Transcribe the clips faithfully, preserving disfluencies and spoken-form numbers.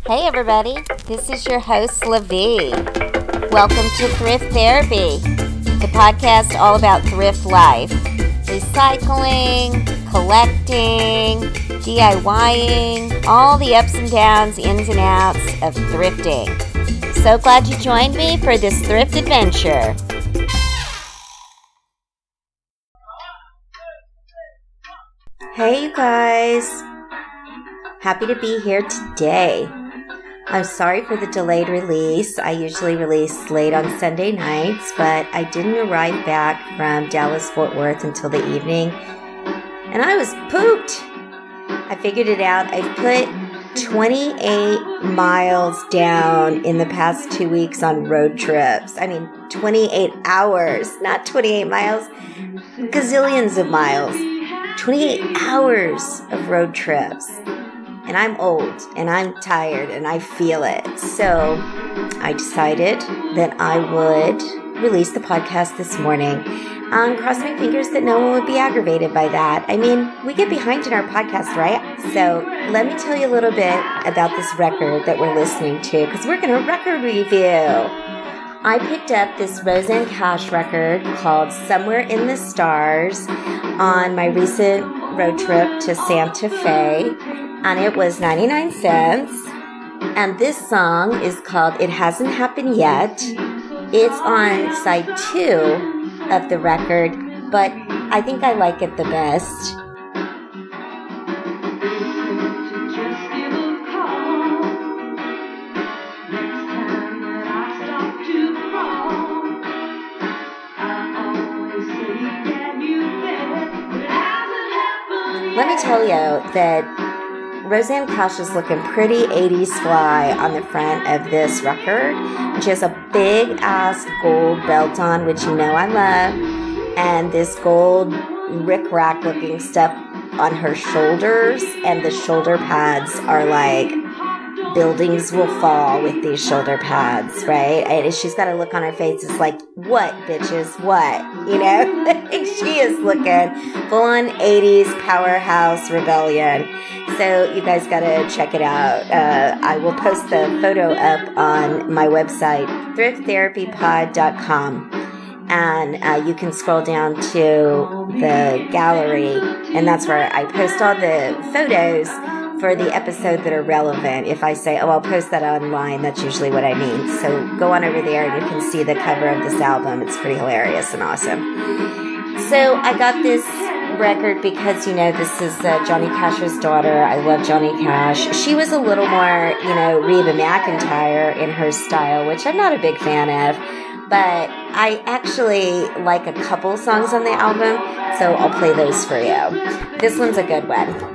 Hey everybody, this is your host LaVie. Welcome to Thrift Therapy, the podcast all about thrift life, recycling, collecting, DIYing, all the ups and downs, ins and outs of thrifting. So glad you joined me for this thrift adventure. Hey you guys, happy to be here today. I'm sorry for the delayed release. I usually release late on Sunday nights, but I didn't arrive back from Dallas-Fort Worth until the evening, and I was pooped. I figured it out. I've put twenty-eight miles down in the past two weeks on road trips. I mean, twenty-eight hours, not twenty-eight miles, gazillions of miles. twenty-eight hours of road trips. And I'm old, and I'm tired, and I feel it. So I decided that I would release the podcast this morning. Um, cross my fingers that no one would be aggravated by that. I mean, we get behind in our podcast, right? So let me tell you a little bit about this record that we're listening to, because we're going to record review. I picked up this Rosanne Cash record called Somewhere in the Stars on my recent road trip to Santa Fe. And it was ninety-nine cents. And this song is called It Hasn't Happened Yet. It's on side two of the record, but I think I like it the best. Let me tell you that Rosanne Cash is looking pretty eighties fly on the front of this record. She has a big-ass gold belt on, which you know I love, and this gold rick-rack looking stuff on her shoulders, and the shoulder pads are like buildings will fall with these shoulder pads, right? And she's got a look on her face. It's like, what, bitches, what? You know? She is looking full-on eighties powerhouse rebellion. So you guys got to check it out. Uh, I will post the photo up on my website, thrift therapy pod dot com. And uh, you can scroll down to the gallery, and that's where I post all the photos for the episode that are relevant. If I say, oh, I'll post that online, that's usually what I mean. So go on over there and you can see the cover of this album. It's pretty hilarious and awesome. So I got this record because, you know, this is uh, Johnny Cash's daughter. I love Johnny Cash. She was a little more, you know, Reba McEntire in her style, which I'm not a big fan of. But I actually like a couple songs on the album, so I'll play those for you. This one's a good one.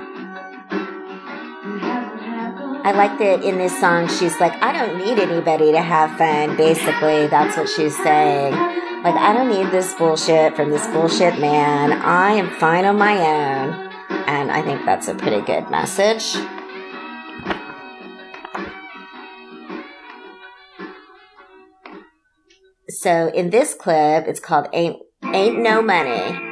I like that in this song, she's like, I don't need anybody to have fun. Basically, that's what she's saying. Like, I don't need this bullshit from this bullshit man. I am fine on my own. And I think that's a pretty good message. So in this clip, it's called Ain't, Ain't No Money.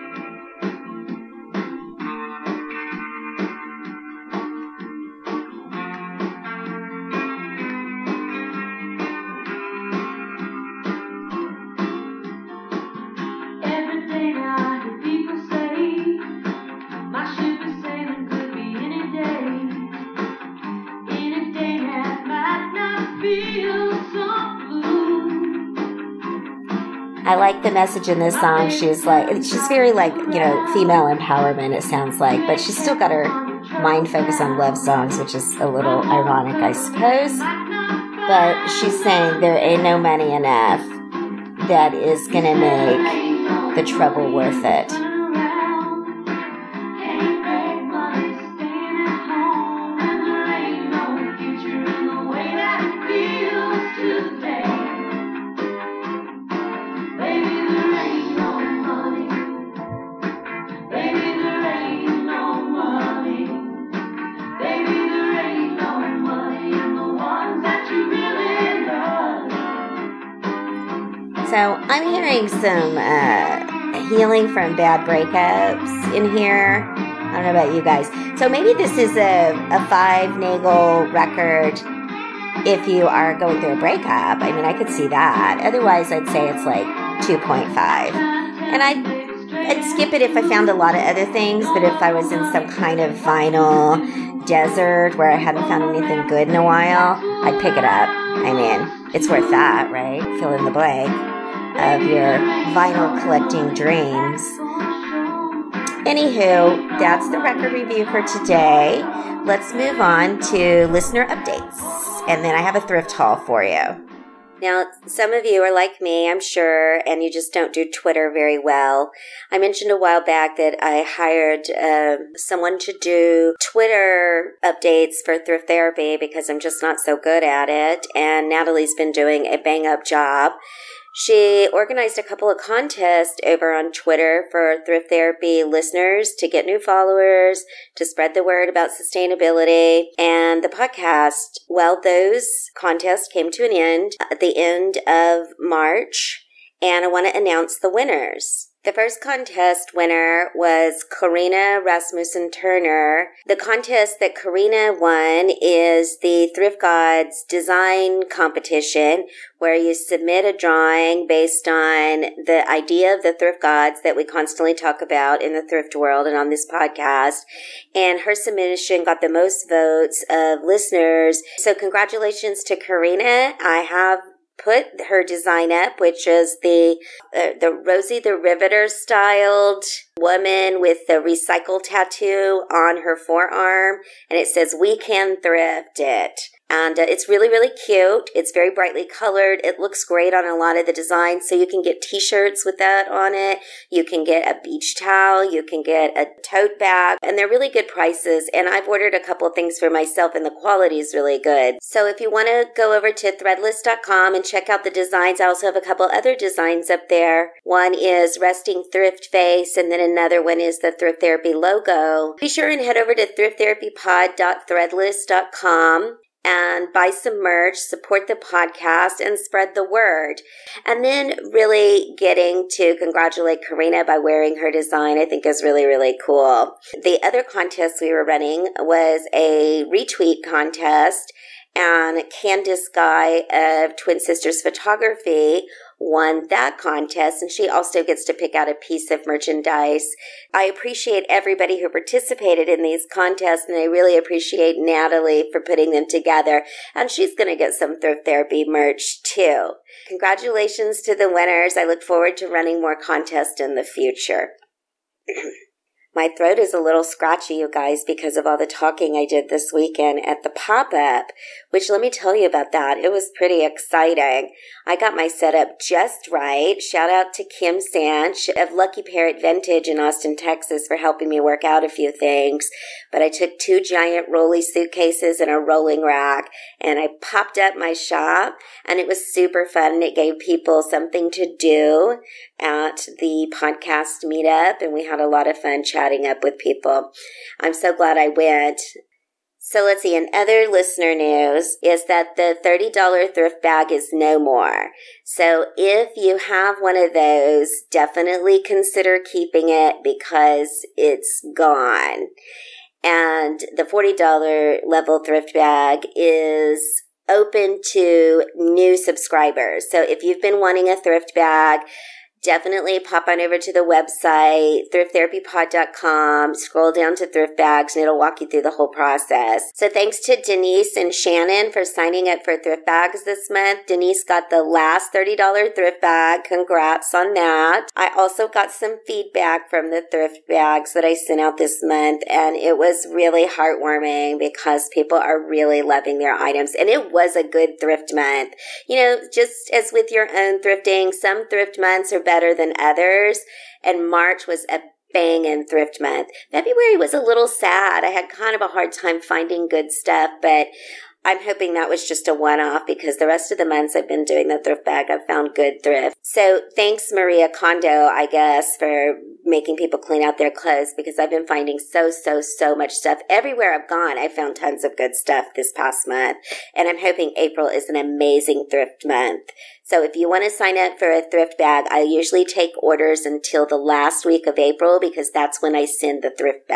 I like the message in this song. She's like, she's very like, you know, female empowerment, it sounds like, but she's still got her mind focused on love songs, which is a little ironic, I suppose. But she's saying there ain't no money enough that is going to make the trouble worth it. So I'm hearing some uh, healing from bad breakups in here. I don't know about you guys. So maybe this is a, a five Nagel record if you are going through a breakup. I mean, I could see that. Otherwise, I'd say it's like two point five. And I'd, I'd skip it if I found a lot of other things, but if I was in some kind of vinyl desert where I hadn't found anything good in a while, I'd pick it up. I mean, it's worth that, right? Fill in the blank of your vinyl collecting dreams. Anywho, that's the record review for today. Let's move on to listener updates. And then I have a thrift haul for you. Now, some of you are like me, I'm sure, and you just don't do Twitter very well. I mentioned a while back that I hired uh, someone to do Twitter updates for Thrift Therapy because I'm just not so good at it. And Natalie's been doing a bang-up job. She organized a couple of contests over on Twitter for Thrift Therapy listeners to get new followers, to spread the word about sustainability and the podcast. Well, those contests came to an end at the end of March, and I want to announce the winners. The first contest winner was Karina Rasmussen Turner. The contest that Karina won is the Thrift Gods design competition, where you submit a drawing based on the idea of the Thrift Gods that we constantly talk about in the thrift world and on this podcast. And her submission got the most votes of listeners. So congratulations to Karina. I have put her design up, which is the uh, the Rosie the Riveter styled woman with the recycle tattoo on her forearm, and it says, "We can thrift it." And uh, it's really, really cute. It's very brightly colored. It looks great on a lot of the designs. So you can get t-shirts with that on it. You can get a beach towel. You can get a tote bag. And they're really good prices. And I've ordered a couple of things for myself, and the quality is really good. So if you want to go over to threadless dot com and check out the designs, I also have a couple other designs up there. One is Resting Thrift Face, and then another one is the Thrift Therapy logo. Be sure and head over to thrift therapy pod dot threadless dot com. and buy some merch, support the podcast, and spread the word. And then really getting to congratulate Karina by wearing her design, I think is really, really cool. The other contest we were running was a retweet contest, and Candace Guy of Twin Sisters Photography won that contest, and she also gets to pick out a piece of merchandise. I appreciate everybody who participated in these contests, and I really appreciate Natalie for putting them together, and she's going to get some Thrift Therapy merch too. Congratulations to the winners. I look forward to running more contests in the future. My throat is a little scratchy, you guys, because of all the talking I did this weekend at the pop-up, which let me tell you about that. It was pretty exciting. I got my setup just right. Shout out to Kim Sanch of Lucky Parrot Vintage in Austin, Texas for helping me work out a few things. But I took two giant rolly suitcases and a rolling rack, and I popped up my shop, and it was super fun, and it gave people something to do at the podcast meetup, and we had a lot of fun chatting up with people. I'm so glad I went. So let's see, and other listener news is that the thirty dollars thrift bag is no more. So if you have one of those, definitely consider keeping it because it's gone. And the forty dollars level thrift bag is open to new subscribers. So if you've been wanting a thrift bag, definitely pop on over to the website, thrift therapy pod dot com, scroll down to thrift bags, and it'll walk you through the whole process. So thanks to Denise and Shannon for signing up for thrift bags this month. Denise got the last thirty dollars thrift bag. Congrats on that. I also got some feedback from the thrift bags that I sent out this month, and it was really heartwarming because people are really loving their items, and it was a good thrift month. You know, just as with your own thrifting, some thrift months are better than others, and March was a banging thrift month. February was a little sad. I had kind of a hard time finding good stuff, but I'm hoping that was just a one-off because the rest of the months I've been doing the thrift bag, I've found good thrift. So thanks, Maria Kondo, I guess, for making people clean out their clothes because I've been finding so, so, so much stuff. Everywhere I've gone, I found tons of good stuff this past month, and I'm hoping April is an amazing thrift month. So if you want to sign up for a thrift bag, I usually take orders until the last week of April because that's when I send the thrift bag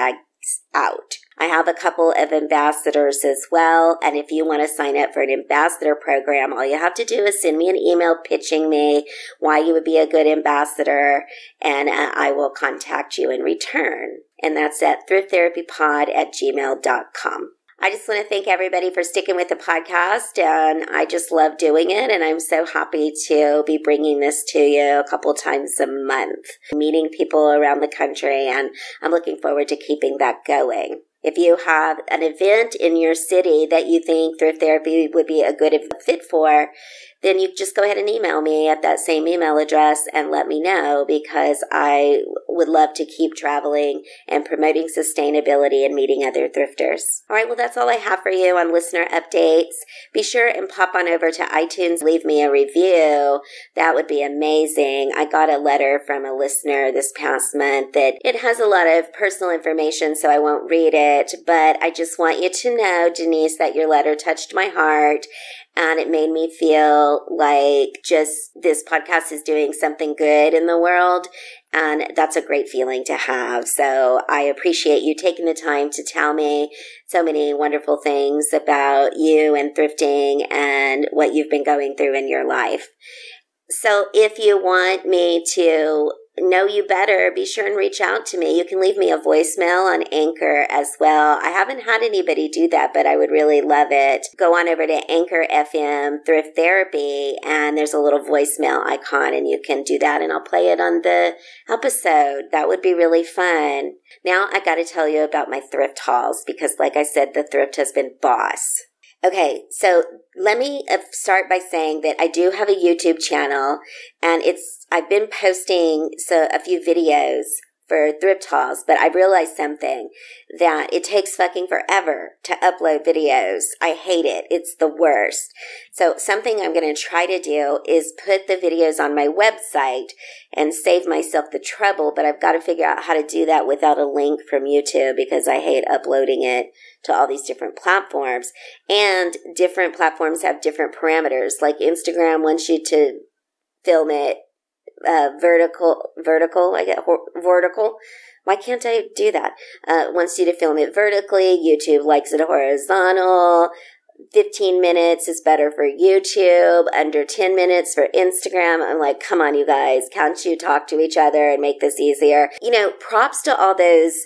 out. I have a couple of ambassadors as well, and if you want to sign up for an ambassador program, all you have to do is send me an email pitching me why you would be a good ambassador, and uh, I will contact you in return. And that's at thrift therapy pod at gmail dot com. I just want to thank everybody for sticking with the podcast, and I just love doing it, and I'm so happy to be bringing this to you a couple times a month, meeting people around the country, and I'm looking forward to keeping that going. If you have an event in your city that you think Thrift Therapy would be a good fit for, then you just go ahead and email me at that same email address and let me know, because I would love to keep traveling and promoting sustainability and meeting other thrifters. All right, well, that's all I have for you on listener updates. Be sure and pop on over to iTunes, leave me a review. That would be amazing. I got a letter from a listener this past month that it has a lot of personal information, so I won't read it, but I just want you to know, Denise, that your letter touched my heart. And it made me feel like just this podcast is doing something good in the world. And that's a great feeling to have. So I appreciate you taking the time to tell me so many wonderful things about you and thrifting and what you've been going through in your life. So if you want me to know you better, be sure and reach out to me. You can leave me a voicemail on Anchor as well. I haven't had anybody do that, but I would really love it. Go on over to Anchor F M Thrift Therapy, and there's a little voicemail icon, and you can do that, and I'll play it on the episode. That would be really fun. Now I got to tell you about my thrift hauls, because like I said, the thrift has been boss. Okay, so let me start by saying that I do have a YouTube channel, and it's I've been posting so a few videos for thrift hauls, but I realized something, that it takes fucking forever to upload videos. I hate it. It's the worst. So something I'm going to try to do is put the videos on my website and save myself the trouble, but I've got to figure out how to do that without a link from YouTube, because I hate uploading it to all these different platforms. And different platforms have different parameters. Like Instagram wants you to film it uh, vertical, vertical, I get ho- vertical. Why can't I do that? Uh, wants you to film it vertically. YouTube likes it horizontal. fifteen minutes is better for YouTube. Under ten minutes for Instagram. I'm like, come on, you guys. Can't you talk to each other and make this easier? You know, props to all those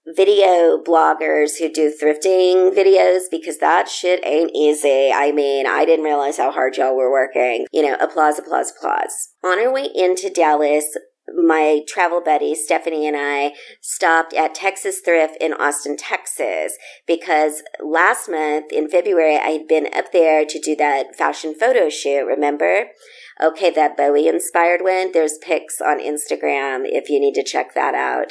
video bloggers who do thrifting videos, because that shit ain't easy. I mean, I didn't realize how hard y'all were working. You know, applause, applause, applause. On our way into Dallas, my travel buddy, Stephanie, and I stopped at Texas Thrift in Austin, Texas, because last month in February, I had been up there to do that fashion photo shoot, remember? Okay, that Bowie-inspired one. There's pics on Instagram if you need to check that out.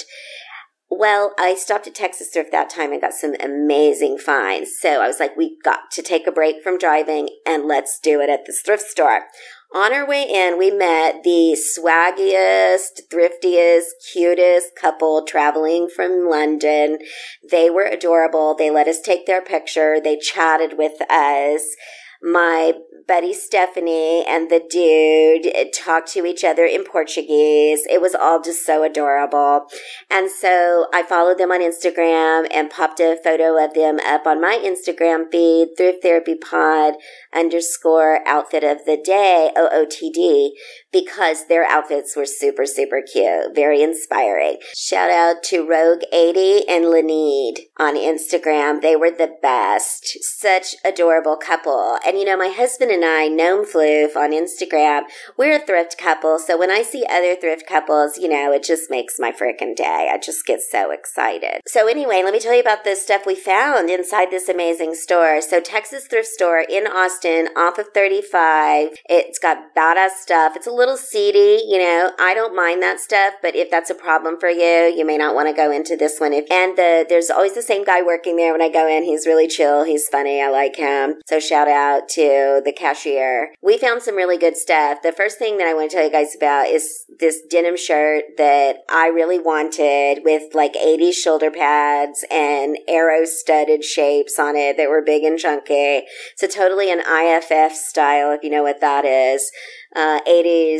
Well, I stopped at Texas Thrift that time and got some amazing finds. So I was like, we got to take a break from driving and let's do it at this thrift store. On our way in, we met the swaggiest, thriftiest, cutest couple traveling from London. They were adorable. They let us take their picture. They chatted with us. My buddy Stephanie and the dude talked to each other in Portuguese. It was all just so adorable. And so I followed them on Instagram and popped a photo of them up on my Instagram feed, Thrift Therapy Pod underscore outfit of the day, O O T D, because their outfits were super, super cute. Very inspiring. Shout out to Rogue eighty and Lanid on Instagram. They were the best. Such adorable couple. And you know, my husband and I, Gnome Floof on Instagram, we're a thrift couple. So when I see other thrift couples, you know, it just makes my freaking day. I just get so excited. So anyway, let me tell you about the stuff we found inside this amazing store. So Texas Thrift Store in Austin, off of thirty-five. It's got badass stuff. It's a little seedy, you know. I don't mind that stuff, but if that's a problem for you, you may not want to go into this one. If, and the, there's always the same guy working there when I go in. He's really chill. He's funny. I like him. So shout out to the cashier. We found some really good stuff. The first thing that I want to tell you guys about is this denim shirt that I really wanted, with like eighties shoulder pads and arrow studded shapes on it that were big and chunky. So totally an I F F style, if you know what that is. Uh, eighties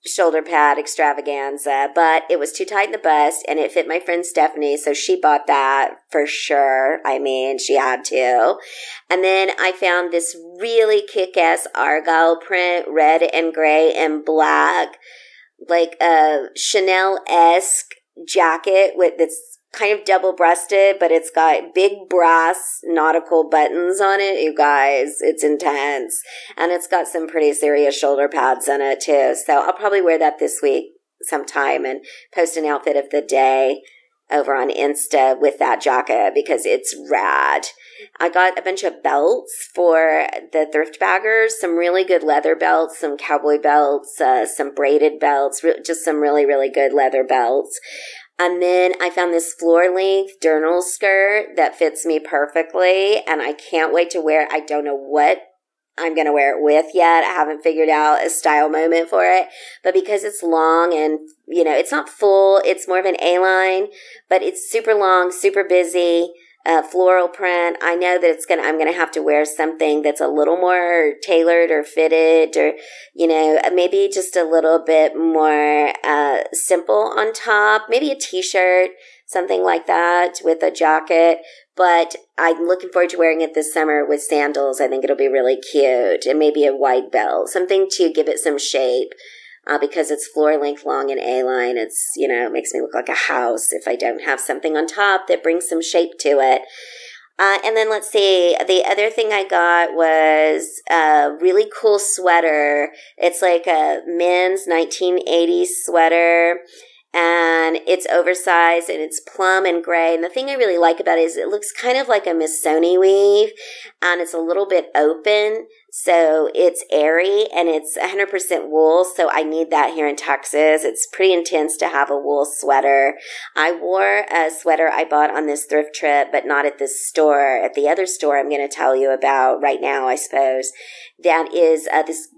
shoulder pad extravaganza, but it was too tight in the bust and it fit my friend Stephanie, so she bought that for sure. I mean, she had to. And then I found this really kick-ass argyle print, red and gray and black, like a Chanel-esque jacket with that's kind of double-breasted, but it's got big brass nautical buttons on it, you guys. It's intense. And it's got some pretty serious shoulder pads on it, too. So I'll probably wear that this week sometime and post an outfit of the day over on Insta with that jacket because it's rad. I got a bunch of belts for the thrift baggers, some really good leather belts, some cowboy belts, uh, some braided belts, re- just some really, really good leather belts. And then I found this floor-length journal skirt that fits me perfectly, and I can't wait to wear it. I don't know what I'm going to wear it with yet. I haven't figured out a style moment for it. But because it's long and, you know, it's not full, it's more of an A-line, but it's super long, super busy. Uh, floral print. I know that it's gonna. I'm gonna have to wear something that's a little more tailored or fitted, or you know, maybe just a little bit more uh, simple on top. Maybe a t-shirt, something like that, with a jacket. But I'm looking forward to wearing it this summer with sandals. I think it'll be really cute, and maybe a wide belt, something to give it some shape. Uh, because it's floor length, long, and A-line. It's, you know, it makes me look like a house if I don't have something on top that brings some shape to it. Uh, and then let's see, the other thing I got was a really cool sweater. It's like a men's nineteen eighties sweater. And it's oversized and it's plum and gray. And the thing I really like about it is it looks kind of like a Missoni weave, and it's a little bit open. So it's airy and it's one hundred percent wool. So I need that here in Texas. It's pretty intense to have a wool sweater. I wore a sweater I bought on this thrift trip, but not at this store. At the other store I'm going to tell you about right now, I suppose. That is uh, this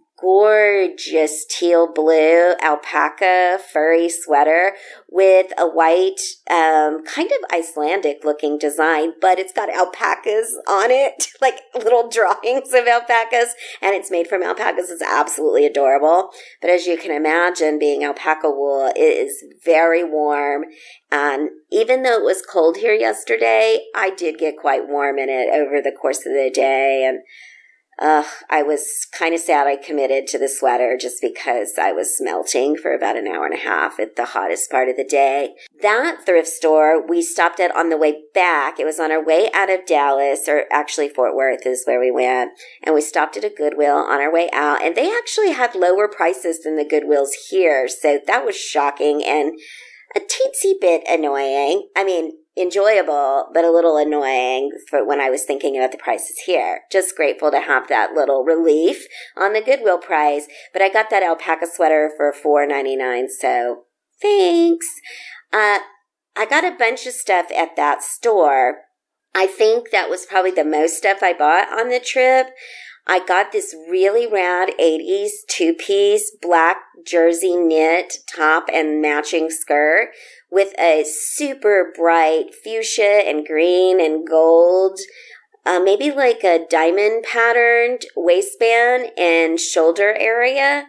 gorgeous teal blue alpaca furry sweater with a white, um, kind of Icelandic looking design, but it's got alpacas on it, like little drawings of alpacas, and it's made from alpacas. It's absolutely adorable. But as you can imagine, being alpaca wool, it is very warm. And even though it was cold here yesterday, I did get quite warm in it over the course of the day. And Uh, I was kind of sad I committed to the sweater just because I was melting for about an hour and a half at the hottest part of the day. That thrift store we stopped at on the way back. It was on our way out of Dallas, or actually Fort Worth is where we went. And we stopped at a Goodwill on our way out. And they actually had lower prices than the Goodwills here. So that was shocking and a teensy bit annoying. I mean, enjoyable, but a little annoying for when I was thinking about the prices here. Just grateful to have that little relief on the Goodwill price. But I got that alpaca sweater for four ninety-nine, so thanks. Uh, I got a bunch of stuff at that store. I think that was probably the most stuff I bought on the trip. I got this really rad eighties two-piece black jersey knit top and matching skirt with a super bright fuchsia and green and gold, uh, maybe like a diamond patterned waistband and shoulder area.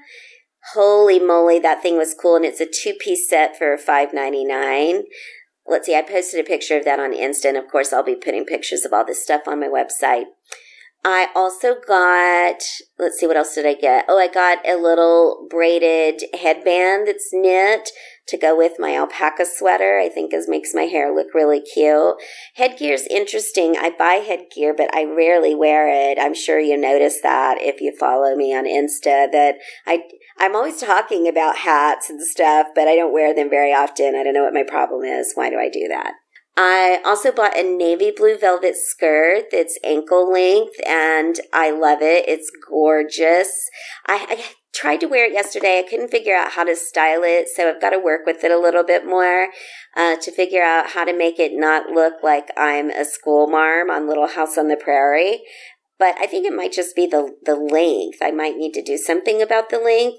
Holy moly, that thing was cool. And it's a two-piece set for five ninety-nine. Let's see, I posted a picture of that on Insta, and of course I'll be putting pictures of all this stuff on my website. I also got, let's see, what else did I get? Oh, I got a little braided headband that's knit to go with my alpaca sweater. I think it makes my hair look really cute. Headgear's interesting. I buy headgear, but I rarely wear it. I'm sure you noticed that if you follow me on Insta, that I, I'm always talking about hats and stuff, but I don't wear them very often. I don't know what my problem is. Why do I do that? I also bought a navy blue velvet skirt that's ankle length, and I love it. It's gorgeous. I, I tried to wear it yesterday. I couldn't figure out how to style it, so I've got to work with it a little bit more uh, to figure out how to make it not look like I'm a school marm on Little House on the Prairie. But I think it might just be the, the length. I might need to do something about the length.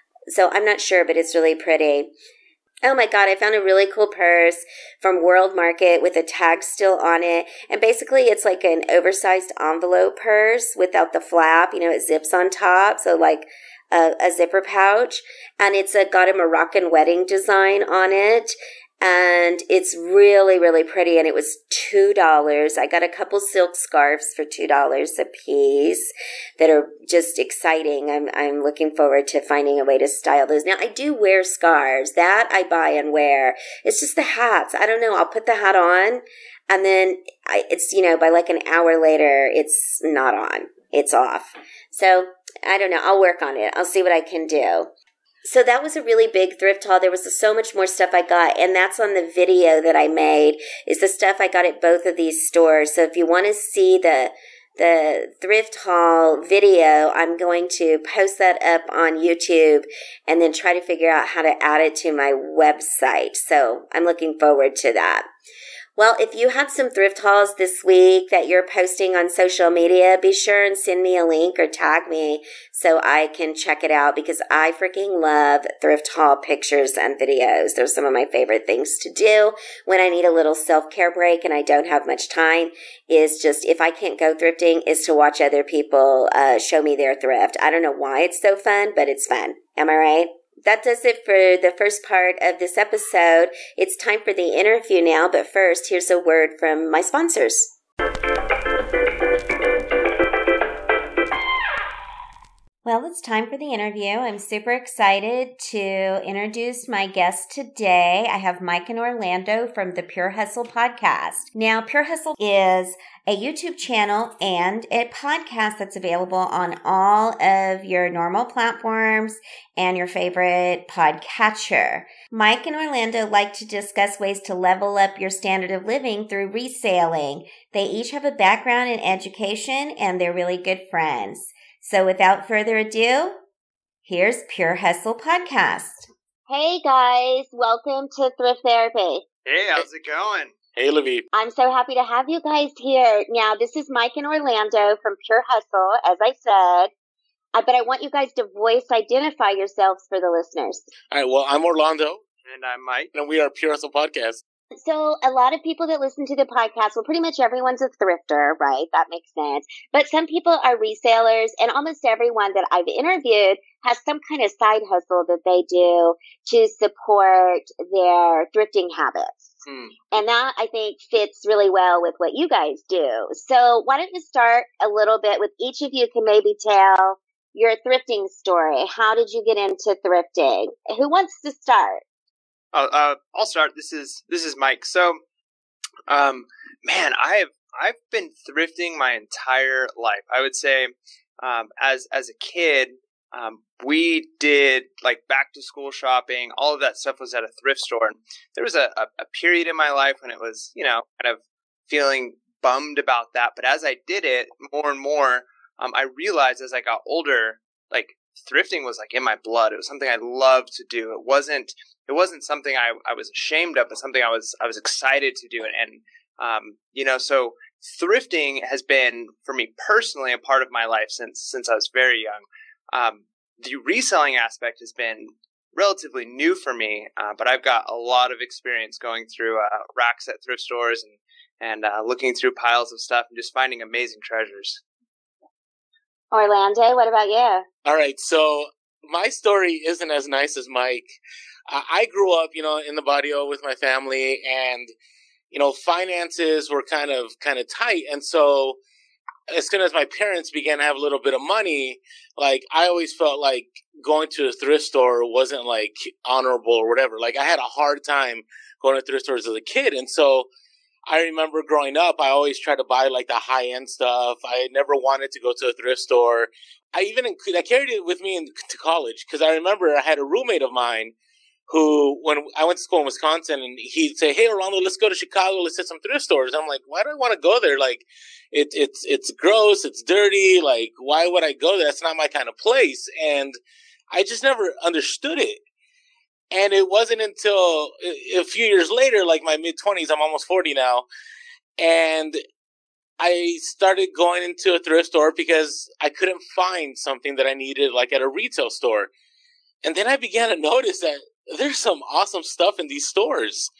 So I'm not sure, but it's really pretty. Oh my God, I found a really cool purse from World Market with a tag still on it. And basically it's like an oversized envelope purse without the flap. You know, it zips on top. So like a, a zipper pouch, and it's a, got a Moroccan wedding design on it. And it's really, really pretty. And it was two dollars. I got a couple silk scarves for two dollars a piece that are just exciting. I'm, I'm looking forward to finding a way to style those. Now, I do wear scarves. That I buy and wear. It's just the hats. I don't know. I'll put the hat on, and then I, it's, you know, by like an hour later, it's not on. It's off. So I don't know. I'll work on it. I'll see what I can do. So that was a really big thrift haul. There was so much more stuff I got, and that's on the video that I made, is the stuff I got at both of these stores. So if you want to see the the thrift haul video, I'm going to post that up on YouTube and then try to figure out how to add it to my website. So I'm looking forward to that. Well, if you had some thrift hauls this week that you're posting on social media, be sure and send me a link or tag me so I can check it out, because I freaking love thrift haul pictures and videos. They're some of my favorite things to do when I need a little self-care break and I don't have much time, is just, if I can't go thrifting, is to watch other people uh, show me their thrift. I don't know why it's so fun, but it's fun. Am I right? That does it for the first part of this episode. It's time for the interview now, but first, here's a word from my sponsors. Well, it's time for the interview. I'm super excited to introduce my guest today. I have Mike in Orlando from the Pure Hustle podcast. Now, Pure Hustle is a YouTube channel and a podcast that's available on all of your normal platforms and your favorite podcatcher. Mike and Orlando like to discuss ways to level up your standard of living through reselling. They each have a background in education, and they're really good friends. So without further ado, here's Pure Hustle Podcast. Hey guys, welcome to Thrift Therapy. Hey, how's it going? Hey, Livy. I'm so happy to have you guys here. Now, this is Mike in Orlando from Pure Hustle, as I said. Uh, but I want you guys to voice identify yourselves for the listeners. All right, well, I'm Orlando. And I'm Mike. And we are Pure Hustle Podcast. So a lot of people that listen to the podcast, well, pretty much everyone's a thrifter, right? That makes sense. But some people are resellers, and almost everyone that I've interviewed has some kind of side hustle that they do to support their thrifting habits. Hmm. And that, I think, fits really well with what you guys do. So why don't you start a little bit with each of you can maybe tell your thrifting story. How did you get into thrifting? Who wants to start? Uh, uh, I'll start. This is this is Mike. So, um, man, I've I've been thrifting my entire life. I would say, um, as as a kid, um, we did like back to school shopping. All of that stuff was at a thrift store. And there was a, a, a period in my life when it was, you know, kind of feeling bummed about that. But as I did it more and more, um, I realized as I got older, like thrifting was like in my blood. It was something I loved to do. It wasn't. It wasn't something I, I was ashamed of, but something I was I was excited to do. And, um, you know, so thrifting has been, for me personally, a part of my life since since I was very young. Um, the reselling aspect has been relatively new for me, uh, but I've got a lot of experience going through uh, racks at thrift stores and, and uh, looking through piles of stuff and just finding amazing treasures. Orlando, what about you? All right, so my story isn't as nice as Mike. I grew up, you know, in the barrio with my family, and, you know, finances were kind of, kind of tight. And so as soon as my parents began to have a little bit of money, like, I always felt like going to a thrift store wasn't like honorable or whatever. Like, I had a hard time going to thrift stores as a kid. And so I remember growing up, I always tried to buy like the high end stuff. I never wanted to go to a thrift store. I even, I carried it with me into college, because I remember I had a roommate of mine who, when I went to school in Wisconsin, and he'd say, "Hey, Orlando, let's go to Chicago. Let's hit some thrift stores." I'm like, why do I want to go there? Like, it, it's it's gross. It's dirty. Like, why would I go there? That's not my kind of place. And I just never understood it. And it wasn't until a few years later, like my mid-twenties, I'm almost forty now, and I started going into a thrift store because I couldn't find something that I needed, like at a retail store. And then I began to notice that there's some awesome stuff in these stores.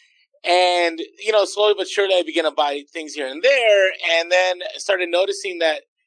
And, you know, slowly but surely I began to buy things here and there. And then started noticing that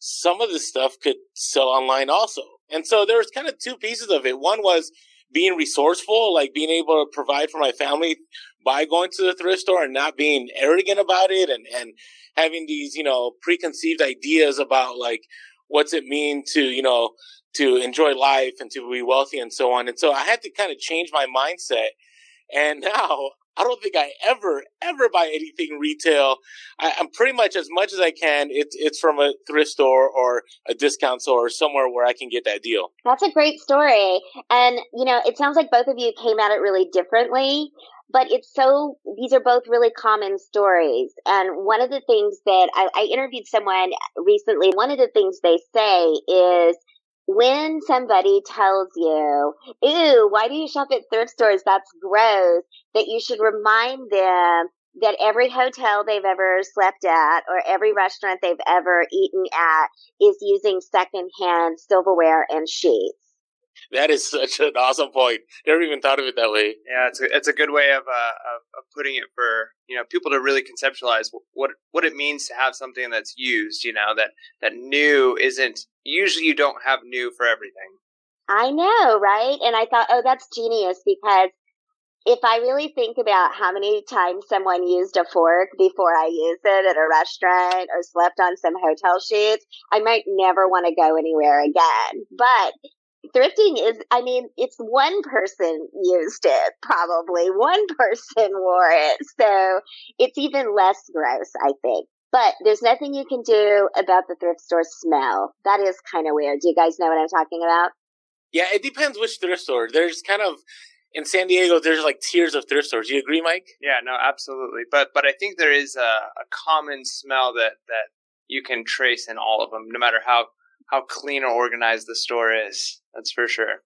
some of this stuff could sell online also. And so there was kind of two pieces of it. One was being resourceful, like being able to provide for my family by going to the thrift store and not being arrogant about it, and, and having these, you know, preconceived ideas about like, what's it mean to, you know, to enjoy life and to be wealthy and so on. And so I had to kind of change my mindset. And now I don't think I ever, ever buy anything retail. I, I'm pretty much, as much as I can, it's it's from a thrift store or a discount store or somewhere where I can get that deal. That's a great story. And, you know, it sounds like both of you came at it really differently, but it's so, these are both really common stories. And one of the things that I, I interviewed someone recently, one of the things they say is, when somebody tells you, ew, why do you shop at thrift stores? That's gross, that you should remind them that every hotel they've ever slept at or every restaurant they've ever eaten at is using secondhand silverware and sheets. That is such an awesome point. Never even thought of it that way. Yeah, it's a, it's a good way of, uh, of of putting it for, you know, people to really conceptualize what what it means to have something that's used. You know, that that new isn't, usually you don't have new for everything. I know, right? And I thought, oh, that's genius, because if I really think about how many times someone used a fork before I use it at a restaurant or slept on some hotel sheets, I might never want to go anywhere again. But thrifting is, I mean, it's one person used it, probably. One person wore it. So it's even less gross, I think. But there's nothing you can do about the thrift store smell. That is kind of weird. Do you guys know what I'm talking about? Yeah, it depends which thrift store. There's kind of, in San Diego, there's like tiers of thrift stores. Do you agree, Mike? Yeah, no, absolutely. But but I think there is a, a common smell that, that you can trace in all of them, no matter how how clean or organized the store is. That's for sure.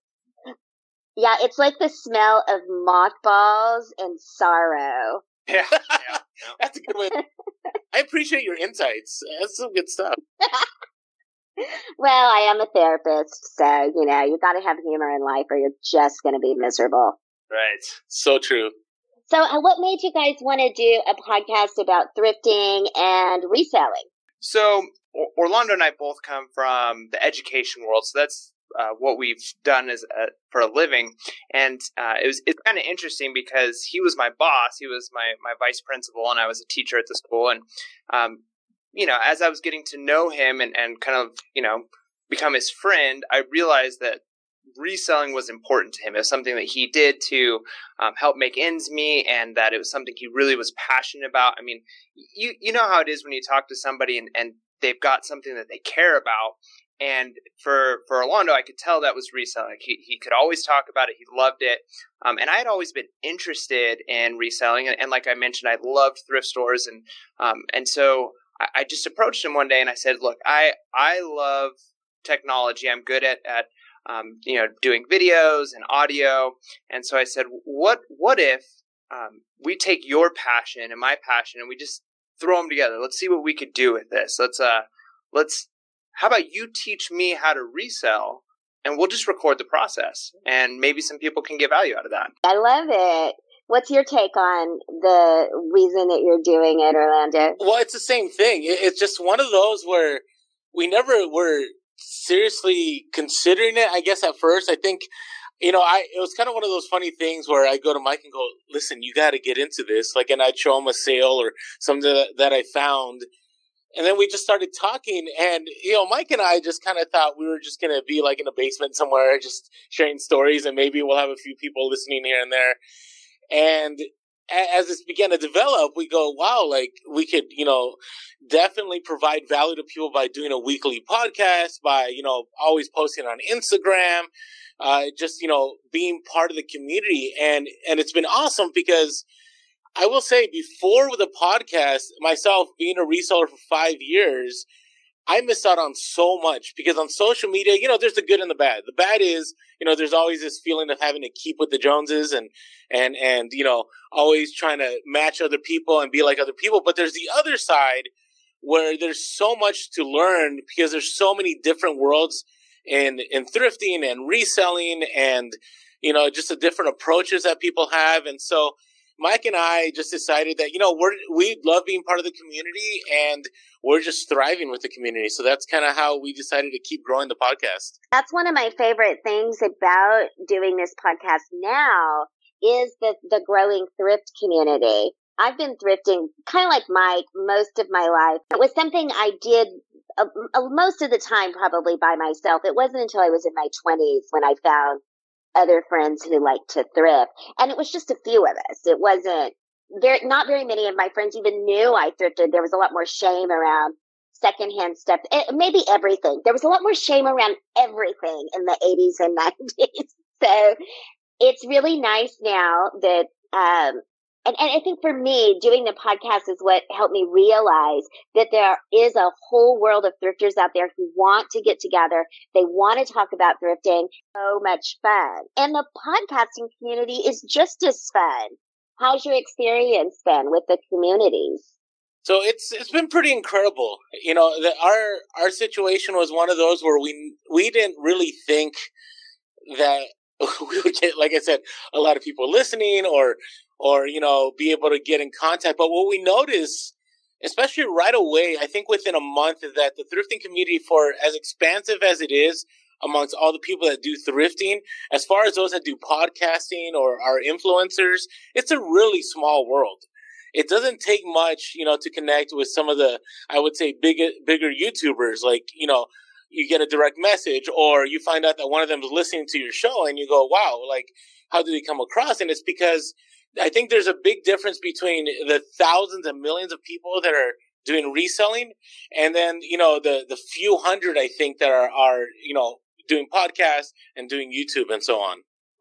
Yeah, it's like the smell of mothballs and sorrow. Yeah, yeah. That's a good way. I appreciate your insights. That's some good stuff. Well, I am a therapist, so, you know, you got to have humor in life or you're just going to be miserable. Right. So true. So uh, what made you guys want to do a podcast about thrifting and reselling? So Orlando and I both come from the education world, so that's uh, what we've done as a, for a living. And uh, it was it's kind of interesting because he was my boss, he was my, my vice principal, and I was a teacher at the school. And um, you know, as I was getting to know him and, and kind of, you know, become his friend, I realized that reselling was important to him. It was something that he did to um, help make ends meet, and that it was something he really was passionate about. I mean, you you know how it is when you talk to somebody and, and they've got something that they care about. And for, for Orlando, I could tell that was reselling. He he could always talk about it. He loved it. Um, and I had always been interested in reselling. And, and like I mentioned, I loved thrift stores. And um, and so I, I just approached him one day and I said, look, I, I love technology. I'm good at, at um, you know, doing videos and audio. And so I said, what what if um, we take your passion and my passion and we just throw them together? Let's see what we could do with this. Let's uh, let's. How about you teach me how to resell, and we'll just record the process, and maybe some people can get value out of that. I love it. What's your take on the reason that you're doing it, Orlando? Well, it's the same thing. It's just one of those where we never were seriously considering it, I guess, at first. I think, you know, I it was kind of one of those funny things where I go to Mike and go, listen, you got to get into this. Like, and I'd show him a sale or something that, that I found. And then we just started talking, and, you know, Mike and I just kind of thought we were just going to be like in a basement somewhere, just sharing stories, and maybe we'll have a few people listening here and there. And as this began to develop, we go, wow, like we could, you know, definitely provide value to people by doing a weekly podcast, by, you know, always posting on Instagram, uh, just, you know, being part of the community. And, and it's been awesome because I will say, before with the podcast, myself being a reseller for five years, I missed out on so much because on social media, you know, there's the good and the bad. The bad is, you know, there's always this feeling of having to keep with the Joneses and, and, and, you know, always trying to match other people and be like other people. But there's the other side where there's so much to learn because there's so many different worlds in, in thrifting and reselling and, you know, just the different approaches that people have. And so Mike and I just decided that, you know, we're, we love being part of the community and we're just thriving with the community. So that's kind of how we decided to keep growing the podcast. That's one of my favorite things about doing this podcast now is the, the growing thrift community. I've been thrifting kind of like Mike most of my life. It was something I did uh, uh, most of the time probably by myself. It wasn't until I was in my twenties when I found other friends who like to thrift. And it was just a few of us. It wasn't very, not very many of my friends even knew I thrifted. There was a lot more shame around secondhand stuff. It, maybe everything. There was a lot more shame around everything in the eighties and nineties. So it's really nice now that, um, and, and I think for me, doing the podcast is what helped me realize that there is a whole world of thrifters out there who want to get together. They want to talk about thrifting. So much fun. And the podcasting community is just as fun. How's your experience been with the communities? So it's it's been pretty incredible. You know, the, our our situation was one of those where we we didn't really think that we would get, like I said, a lot of people listening or or, you know, be able to get in contact. But what we noticed, especially right away, I think within a month, is that the thrifting community, for as expansive as it is amongst all the people that do thrifting, as far as those that do podcasting or are influencers, it's a really small world. It doesn't take much, you know, to connect with some of the, I would say, big, bigger YouTubers. Like, you know, you get a direct message or you find out that one of them is listening to your show and you go, wow, like, how did they come across? And it's because I think there's a big difference between the thousands and millions of people that are doing reselling and then, you know, the, the few hundred, I think, that are, are, you know, doing podcasts and doing YouTube and so on.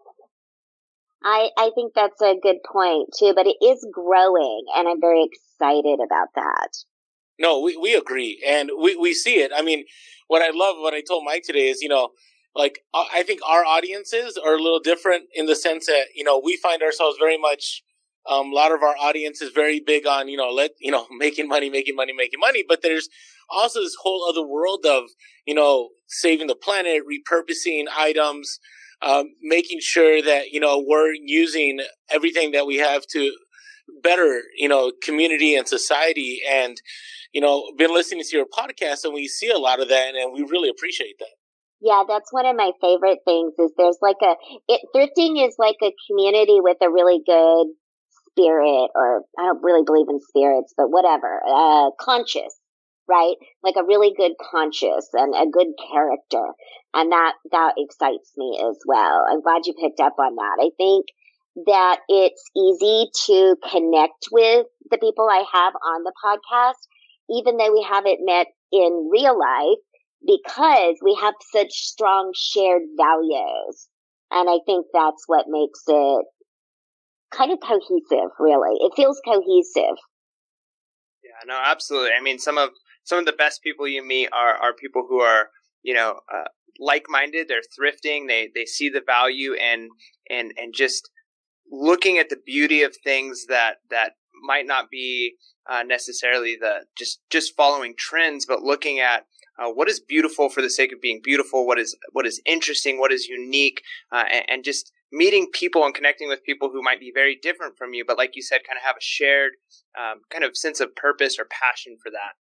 I, I think that's a good point too, but it is growing and I'm very excited about that. No, we, we agree and we, we see it. I mean, what I love, what I told Mike today is, you know, like, I think our audiences are a little different in the sense that, you know, we find ourselves very much, um, a lot of our audience is very big on, you know, let, you know, making money, making money, making money. But there's also this whole other world of, you know, saving the planet, repurposing items, um, making sure that, you know, we're using everything that we have to better, you know, community and society. And, you know, been listening to your podcast and we see a lot of that and we really appreciate that. Yeah, that's one of my favorite things is there's like a, it, thrifting is like a community with a really good spirit, or I don't really believe in spirits, but whatever, uh, conscious, right? Like a really good conscious and a good character. And that, that excites me as well. I'm glad you picked up on that. I think that it's easy to connect with the people I have on the podcast, even though we haven't met in real life, because we have such strong shared values. And I think that's what makes it kind of cohesive, really. It feels cohesive. Yeah, no, absolutely. I mean, some of some of the best people you meet are, are people who are, you know, uh, like-minded. They're thrifting. They they see the value and and and just looking at the beauty of things that that might not be uh, necessarily the just just following trends, but looking at Uh, what is beautiful for the sake of being beautiful, what is what is interesting, what is unique, uh, and, and just meeting people and connecting with people who might be very different from you, but like you said, kind of have a shared um, kind of sense of purpose or passion for that.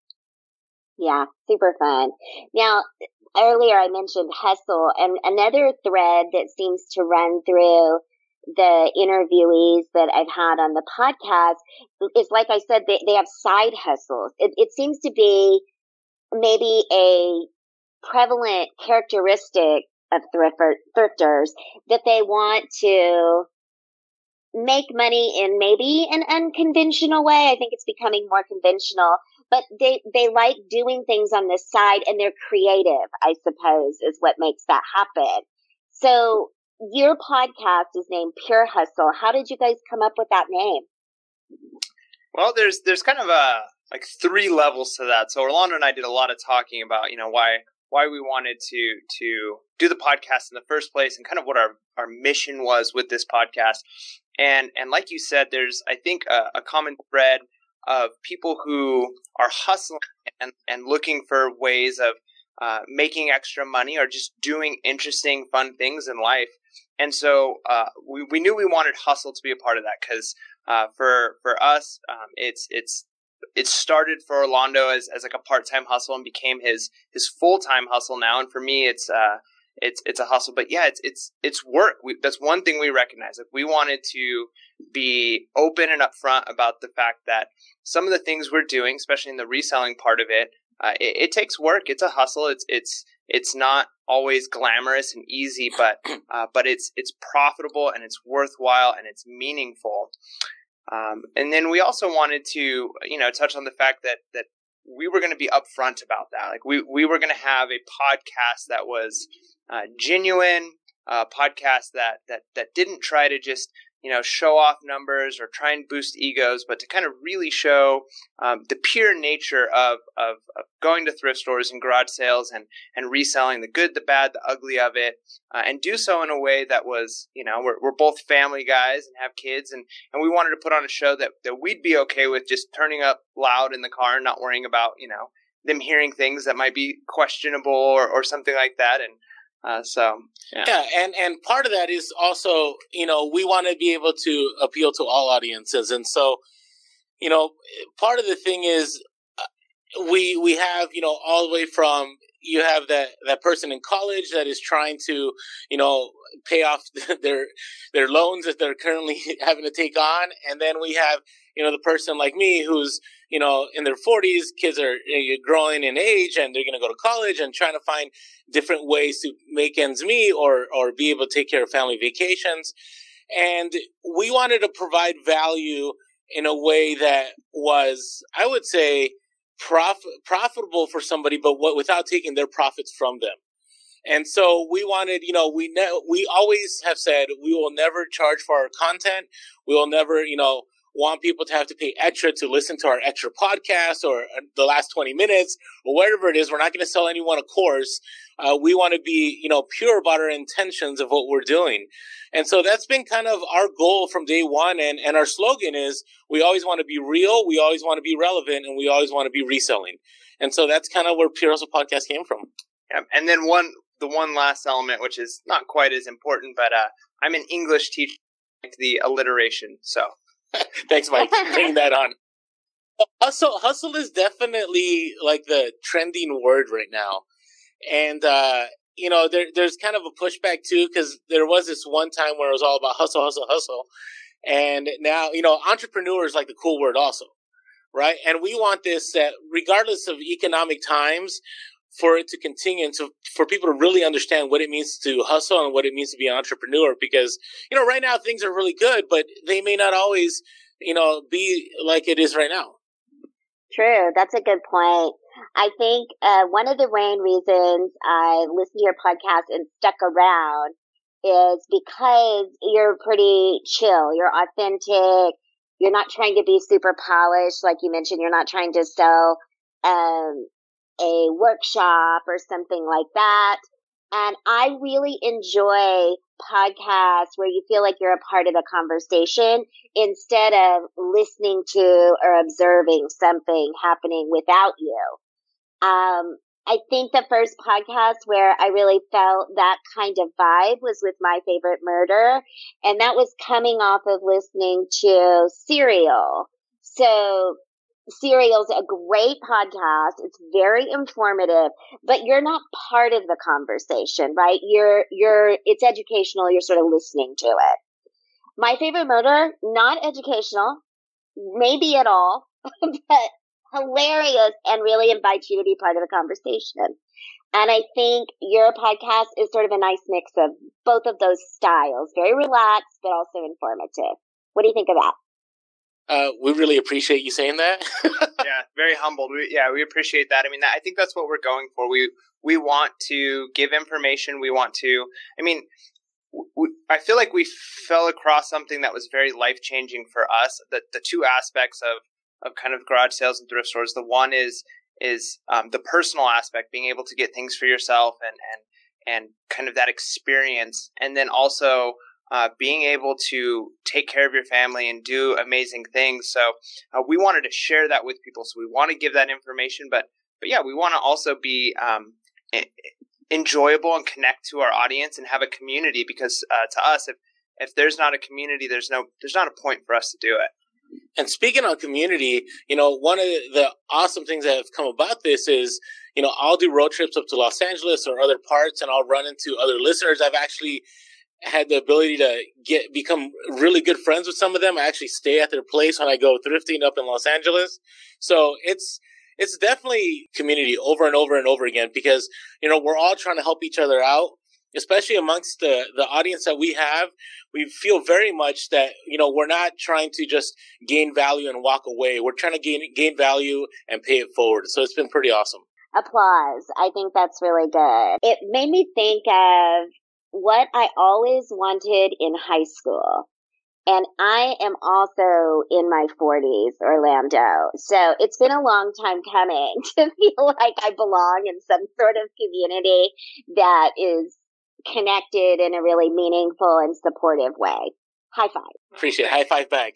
Yeah, super fun. Now, earlier I mentioned hustle, and another thread that seems to run through the interviewees that I've had on the podcast is, like I said, they, they have side hustles. It, it seems to be maybe a prevalent characteristic of thrifter, thrifters that they want to make money in maybe an unconventional way. I think it's becoming more conventional, but they, they like doing things on the side and they're creative, I suppose, is what makes that happen. So your podcast is named Pure Hustle. How did you guys come up with that name? Well, there's, there's kind of a, like three levels to that. So Orlando and I did a lot of talking about, you know, why why we wanted to to do the podcast in the first place and kind of what our, our mission was with this podcast. And and like you said, there's, I think, a, a common thread of people who are hustling and, and looking for ways of uh, making extra money or just doing interesting, fun things in life. And so uh, we, we knew we wanted hustle to be a part of that because uh, for for us, um, it's it's it started for Orlando as, as like a part time hustle and became his his full time hustle now. And for me, it's uh it's it's a hustle. But yeah, it's it's it's work. We, that's one thing we recognize. Like we wanted to be open and upfront about the fact that some of the things we're doing, especially in the reselling part of it, uh, it, it takes work. It's a hustle. It's it's it's not always glamorous and easy, but uh, but it's it's profitable and it's worthwhile and it's meaningful. Um, and then we also wanted to, you know, touch on the fact that, that we were going to be upfront about that. Like we, we were going to have a podcast that was uh, genuine, a podcast that, that, that didn't try to just, you know, show off numbers or try and boost egos, but to kind of really show um, the pure nature of, of, of going to thrift stores and garage sales and, and reselling the good, the bad, the ugly of it, uh, and do so in a way that was, you know, we're, we're both family guys and have kids, and, and we wanted to put on a show that, that we'd be okay with just turning up loud in the car and not worrying about, you know, them hearing things that might be questionable or, or something like that. And Uh, so yeah. yeah, and and part of that is also, you know, we want to be able to appeal to all audiences, and so, you know, part of the thing is uh, we we have, you know, all the way from you have that that person in college that is trying to, you know, pay off their their loans that they're currently having to take on, and then we have, you know, the person like me who's, you know, in their forties, kids are growing in age and they're going to go to college and trying to find different ways to make ends meet or, or be able to take care of family vacations. And we wanted to provide value in a way that was, I would say, prof- profitable for somebody, but what, without taking their profits from them. And so we wanted, you know, we ne- we always have said we will never charge for our content. We will never, you know, want people to have to pay extra to listen to our extra podcast or the last twenty minutes or whatever it is. We're not going to sell anyone a course. Uh, we want to be, you know, pure about our intentions of what we're doing. And so that's been kind of our goal from day one. And, and our slogan is we always want to be real. We always want to be relevant, and we always want to be reselling. And so that's kind of where Pure Hustle Podcast came from. Yeah, and then one, the one last element, which is not quite as important, but uh, I'm an English teacher, the alliteration. So. Thanks, Mike, for bringing that on. Hustle, hustle is definitely like the trending word right now. And, uh, you know, there, there's kind of a pushback too, because there was this one time where it was all about hustle, hustle, hustle. And now, you know, entrepreneur is like the cool word also, right? And we want this, that regardless of economic times, for it to continue and to, for people to really understand what it means to hustle and what it means to be an entrepreneur. Because, you know, right now things are really good, but they may not always, you know, be like it is right now. True. That's a good point. I think uh, one of the main reasons I listened to your podcast and stuck around is because you're pretty chill. You're authentic. You're not trying to be super polished. Like you mentioned, you're not trying to sell um a workshop or something like that. And I really enjoy podcasts where you feel like you're a part of the conversation instead of listening to or observing something happening without you. Um, I think the first podcast where I really felt that kind of vibe was with My Favorite Murder. And that was coming off of listening to Serial. So Serial's a great podcast. It's very informative, but you're not part of the conversation, right? You're, you're, it's educational. You're sort of listening to it. My Favorite Murder, not educational, maybe at all, but hilarious and really invites you to be part of the conversation. And I think your podcast is sort of a nice mix of both of those styles. Very relaxed, but also informative. What do you think of that? Uh, we really appreciate you saying that. Yeah, very humbled. We, yeah, we appreciate that. I mean, I think that's what we're going for. We we want to give information. We want to, I mean, we, I feel like we fell across something that was very life-changing for us. The, the two aspects of, of kind of garage sales and thrift stores. The one is is um, the personal aspect, being able to get things for yourself and, and, and kind of that experience. And then also Uh, being able to take care of your family and do amazing things. So uh, we wanted to share that with people. So we want to give that information, but but yeah, we want to also be um, enjoyable and connect to our audience and have a community. Because uh, to us, if if there's not a community, there's no there's not a point for us to do it. And speaking on community, you know, one of the awesome things that have come about this is, you know, I'll do road trips up to Los Angeles or other parts, and I'll run into other listeners. I've actually had the ability to get become really good friends with some of them. I actually stay at their place when I go thrifting up in Los Angeles. So it's it's definitely community over and over and over again, because, you know, we're all trying to help each other out, especially amongst the, the audience that we have. We feel very much that, you know, we're not trying to just gain value and walk away. We're trying to gain gain value and pay it forward. So it's been pretty awesome. Applause. I think that's really good. It made me think of what I always wanted in high school. And I am also in my forties, Orlando. So it's been a long time coming to feel like I belong in some sort of community that is connected in a really meaningful and supportive way. High five. Appreciate it. High five back.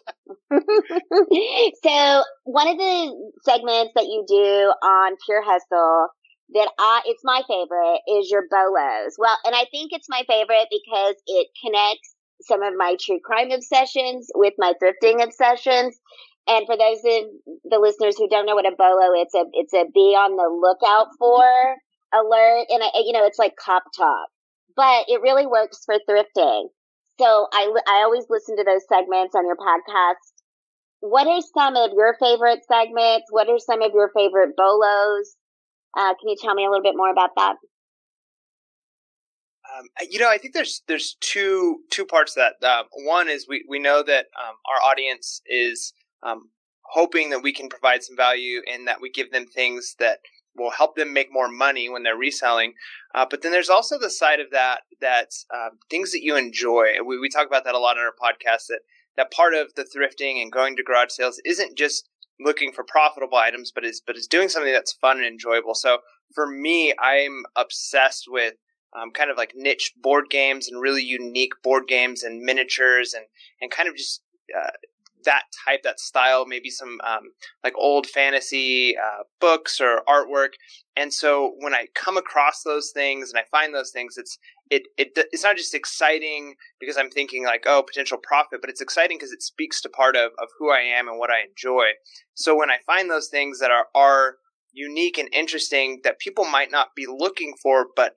So one of the segments that you do on Pure Hustle that I, it's my favorite, is your bolos. Well, and I think it's my favorite because it connects some of my true crime obsessions with my thrifting obsessions. And for those of the listeners who don't know what a bolo, it's a, it's a be on the lookout for alert. And I, you know, it's like cop talk, but it really works for thrifting. So I, I always listen to those segments on your podcast. What are some of your favorite segments? What are some of your favorite bolos? Uh, can you tell me a little bit more about that? Um, you know, I think there's there's two two parts to that. Uh, one is we, we know that um, our audience is um, hoping that we can provide some value and that we give them things that will help them make more money when they're reselling. Uh, but then there's also the side of that that's um, things that you enjoy. We we talk about that a lot on our podcast, that, that part of the thrifting and going to garage sales isn't just looking for profitable items, but is but is doing something that's fun and enjoyable. So for me, I'm obsessed with um, kind of like niche board games and really unique board games and miniatures and, and kind of just uh, that type, that style, maybe some um, like old fantasy uh, books or artwork. And so when I come across those things and I find those things, it's it it it's not just exciting because I'm thinking like, oh, potential profit, but it's exciting because it speaks to part of, of who I am and what I enjoy. So when I find those things that are are unique and interesting that people might not be looking for, but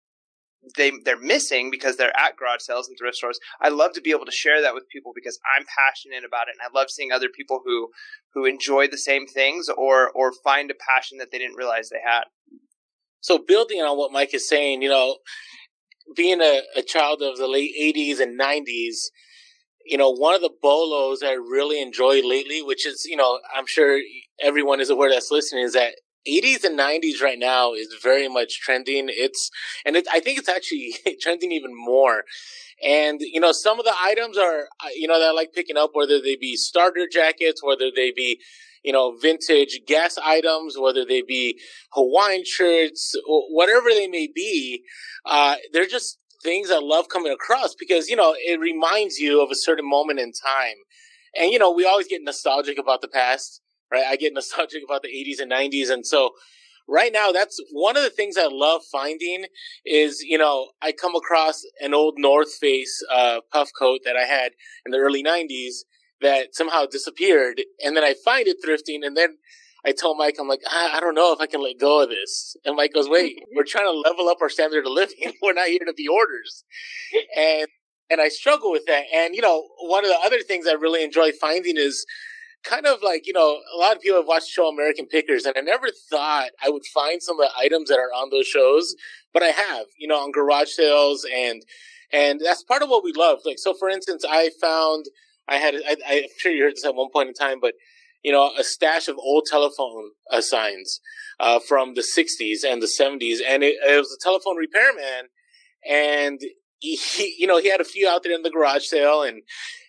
they they're missing because they're at garage sales and thrift stores, I love to be able to share that with people because I'm passionate about it, and I love seeing other people who who enjoy the same things or or find a passion that they didn't realize they had. So building on what Mike is saying, you know, being a, a child of the late eighties and nineties, you know, one of the bolos I really enjoyed lately, which is, you know, I'm sure everyone is aware that's listening, is that eighties and nineties right now is very much trending. It's, and it, I think it's actually trending even more. And, you know, some of the items are, you know, that I like picking up, whether they be starter jackets, whether they be, you know, vintage gas items, whether they be Hawaiian shirts, whatever they may be. Uh, they're just things I love coming across because, you know, it reminds you of a certain moment in time. And, you know, we always get nostalgic about the past. Right, I get nostalgic about the eighties and nineties, and so right now, that's one of the things I love finding is, you know, I come across an old North Face uh, puff coat that I had in the early nineties that somehow disappeared, and then I find it thrifting, and then I tell Mike, I'm like, I, I don't know if I can let go of this, and Mike goes, wait, we're trying to level up our standard of living. We're not here to be orders, and and I struggle with that, and you know, one of the other things I really enjoy finding is kind of like, you know, a lot of people have watched the show American Pickers, and I never thought I would find some of the items that are on those shows, but I have, you know, on garage sales, and and that's part of what we love. Like, so for instance, I found, I had, I, I'm sure you heard this at one point in time, but, you know, a stash of old telephone uh, signs uh, from the sixties and the seventies, and it, it was a telephone repairman, and he, he, you know, he had a few out there in the garage sale, and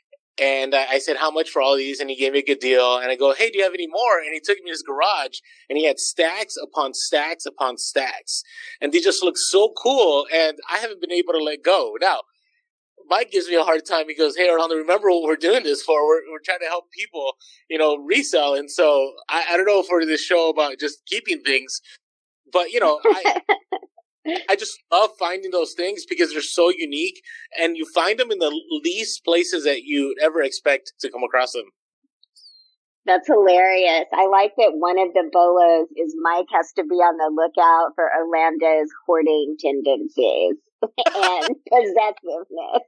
And I said, how much for all these? And he gave me a good deal. And I go, hey, do you have any more? And he took me to his garage, and he had stacks upon stacks upon stacks. And they just look so cool. And I haven't been able to let go. Now, Mike gives me a hard time. He goes, hey, Orlando, remember what we're doing this for. We're, we're trying to help people, you know, resell. And so I, I don't know for this show about just keeping things. But, you know, I... I just love finding those things because they're so unique, and you find them in the least places that you'd ever expect to come across them. That's hilarious. I like that one of the bolos is Mike has to be on the lookout for Orlando's hoarding tendencies and possessiveness.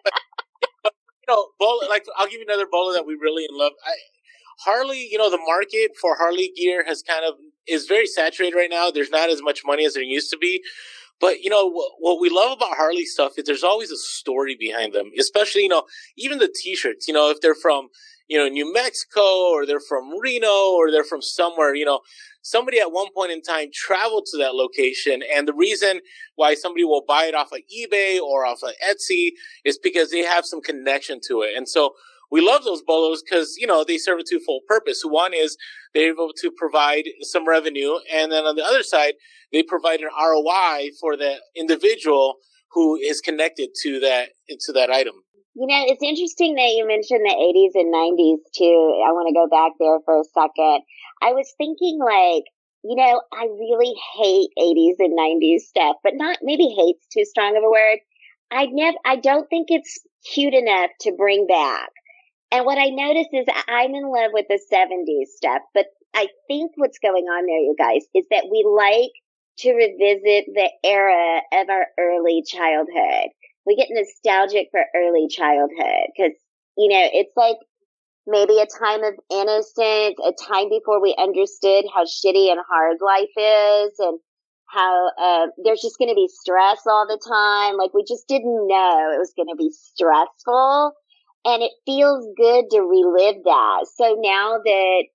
You know, bolo, like I'll give you another bolo that we really love. I, Harley, you know, the market for Harley gear has kind of is very saturated right now. There's not as much money as there used to be. But, you know, what, what we love about Harley stuff is there's always a story behind them, especially, you know, even the T-shirts, you know, if they're from, you know, New Mexico or they're from Reno or they're from somewhere, you know, somebody at one point in time traveled to that location. And the reason why somebody will buy it off of eBay or off of Etsy is because they have some connection to it. And so we love those bolos because, you know, they serve a twofold purpose. One is they're able to provide some revenue. And then on the other side, they provide an R O I for the individual who is connected to that, to that item. You know, it's interesting that you mentioned the eighties and nineties too. I want to go back there for a second. I was thinking like, you know, I really hate eighties and nineties stuff, but not, maybe hate's too strong of a word. I never, I don't think it's cute enough to bring back. And what I notice is I'm in love with the seventies stuff, but I think what's going on there, you guys, is that we like to revisit the era of our early childhood. We get nostalgic for early childhood because, you know, it's like maybe a time of innocence, a time before we understood how shitty and hard life is and how uh, there's just going to be stress all the time. Like we just didn't know it was going to be stressful. And it feels good to relive that. So now that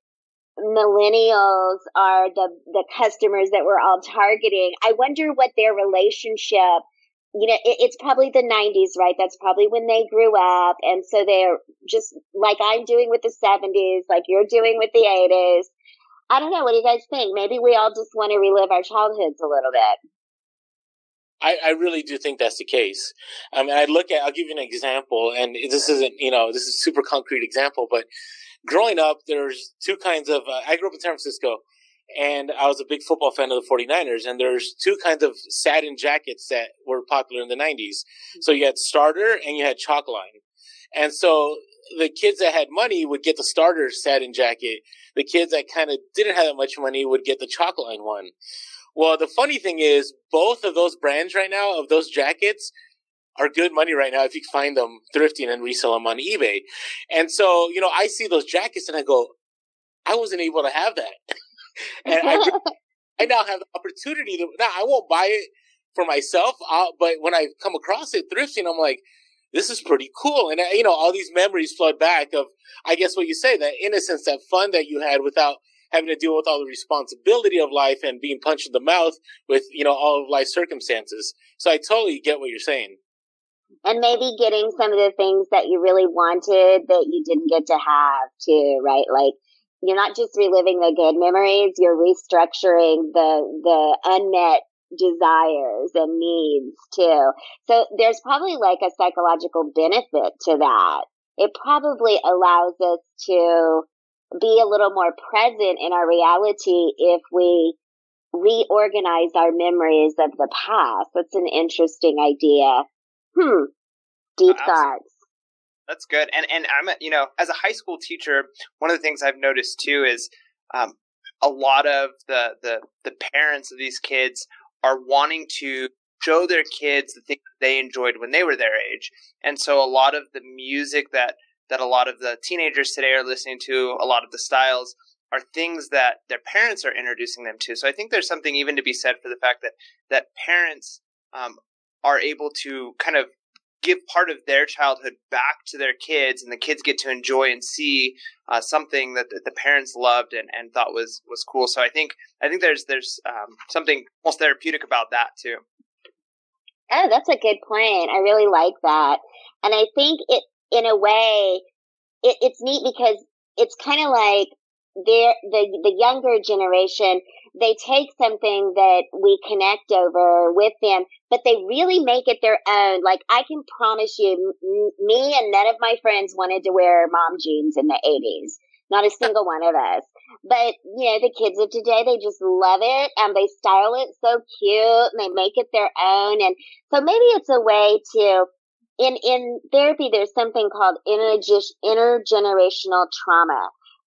millennials are the, the customers that we're all targeting, I wonder what their relationship, you know, it, it's probably the nineties, right? That's probably when they grew up. And so they're just like I'm doing with the seventies, like you're doing with the eighties. I don't know. What do you guys think? Maybe we all just want to relive our childhoods a little bit. I, I really do think that's the case. I mean, I look at, I'll give you an example, and this isn't, you know, this is a super concrete example, but growing up, there's two kinds of, uh, I grew up in San Francisco, and I was a big football fan of the forty-niners, and there's two kinds of satin jackets that were popular in the nineties. So you had starter and you had chalk line. And so the kids that had money would get the starter satin jacket. The kids that kind of didn't have that much money would get the chalk line one. Well, the funny thing is, both of those brands right now, of those jackets, are good money right now if you find them thrifting and resell them on eBay. And so, you know, I see those jackets and I go, I wasn't able to have that. And I, I now have the opportunity to, now I won't buy it for myself, I'll, but when I come across it thrifting, I'm like, this is pretty cool. And, you know, all these memories flood back of, I guess what you say, that innocence, that fun that you had without having to deal with all the responsibility of life and being punched in the mouth with, you know, all of life's circumstances. So I totally get what you're saying. And maybe getting some of the things that you really wanted that you didn't get to have too, right? Like, you're not just reliving the good memories, you're restructuring the, the unmet desires and needs too. So there's probably like a psychological benefit to that. It probably allows us to be a little more present in our reality if we reorganize our memories of the past. That's an interesting idea. Hmm. Deep uh, thoughts. That's good. And and I'm a, you know, as a high school teacher, one of the things I've noticed too is um, a lot of the, the the parents of these kids are wanting to show their kids the things they enjoyed when they were their age. And so a lot of the music that that a lot of the teenagers today are listening to, a lot of the styles are things that their parents are introducing them to. So I think there's something even to be said for the fact that that parents um, are able to kind of give part of their childhood back to their kids, and the kids get to enjoy and see uh, something that the, the parents loved and, and thought was, was cool. So I think I think there's there's um, something almost therapeutic about that too. Oh, that's a good point. I really like that, and I think it in a way it, it's neat because it's kind of like the the younger generation. They take something that we connect over with them, but they really make it their own. Like, I can promise you, m- me and none of my friends wanted to wear mom jeans in the eighties. Not a single one of us. But, you know, the kids of today, they just love it, and they style it so cute, and they make it their own. And so maybe it's a way to, in, in therapy, there's something called interge- intergenerational trauma.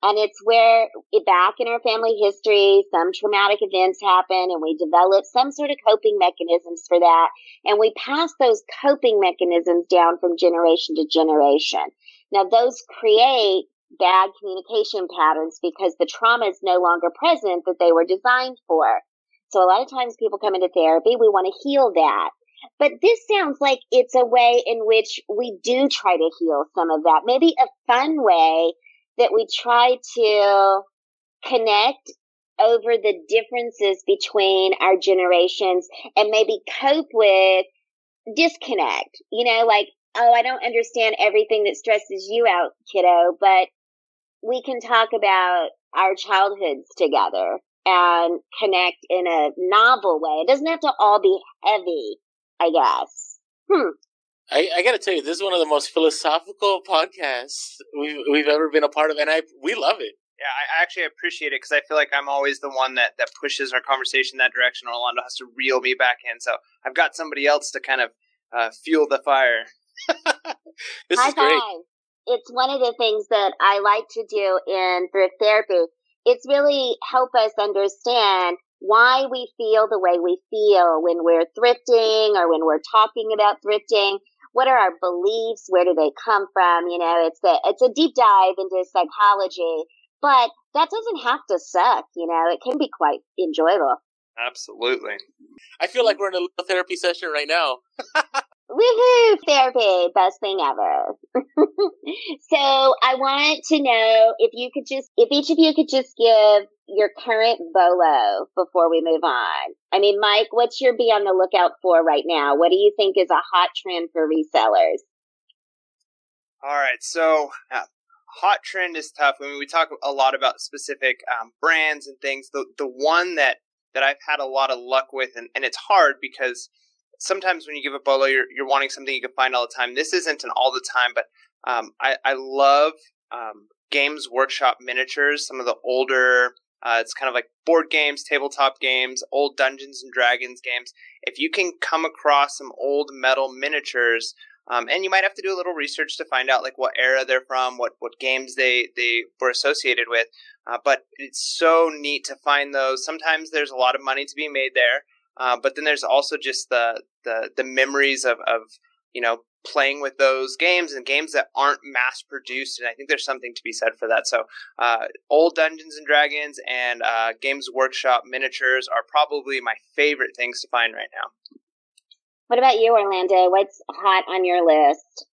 And it's where back in our family history, some traumatic events happen and we develop some sort of coping mechanisms for that. And we pass those coping mechanisms down from generation to generation. Now, those create bad communication patterns because the trauma is no longer present that they were designed for. So a lot of times people come into therapy, we want to heal that. But this sounds like it's a way in which we do try to heal some of that. Maybe a fun way that we try to connect over the differences between our generations and maybe cope with disconnect. You know, like, oh, I don't understand everything that stresses you out, kiddo, but we can talk about our childhoods together and connect in a novel way. It doesn't have to all be heavy, I guess. Hmm. I, I got to tell you, this is one of the most philosophical podcasts we've, we've ever been a part of, and I we love it. Yeah, I actually appreciate it because I feel like I'm always the one that, that pushes our conversation that direction. Orlando has to reel me back in, so I've got somebody else to kind of uh, fuel the fire. This High is great. five. It's one of the things that I like to do in thrift therapy. It's really help us understand why we feel the way we feel when we're thrifting or when we're talking about thrifting. What are our beliefs? Where do they come from? You know, it's a, it's a deep dive into psychology, but that doesn't have to suck. You know, it can be quite enjoyable. Absolutely. I feel like we're in a little therapy session right now. Woohoo! Therapy, best thing ever. So I want to know if you could just, if each of you could just give your current BOLO before we move on. I mean, Mike, what's your be on the lookout for right now? What do you think is a hot trend for resellers? All right, so uh, hot trend is tough. I mean, we talk a lot about specific um, brands and things. The the one that, that I've had a lot of luck with, and, and it's hard because sometimes when you give a BOLO, you're you're wanting something you can find all the time. This isn't an all the time, but um, I I love um, Games Workshop miniatures. Some of the older, uh, it's kind of like board games, tabletop games, old Dungeons and Dragons games. If you can come across some old metal miniatures, um, and you might have to do a little research to find out like what era they're from, what what games they they were associated with. Uh, but it's so neat to find those. Sometimes there's a lot of money to be made there. Uh, but then there's also just the, the, the memories of, of, you know, playing with those games and games that aren't mass produced. And I think there's something to be said for that. So, uh, old Dungeons and Dragons and, uh, Games Workshop miniatures are probably my favorite things to find right now. What about you, Orlando? What's hot on your list?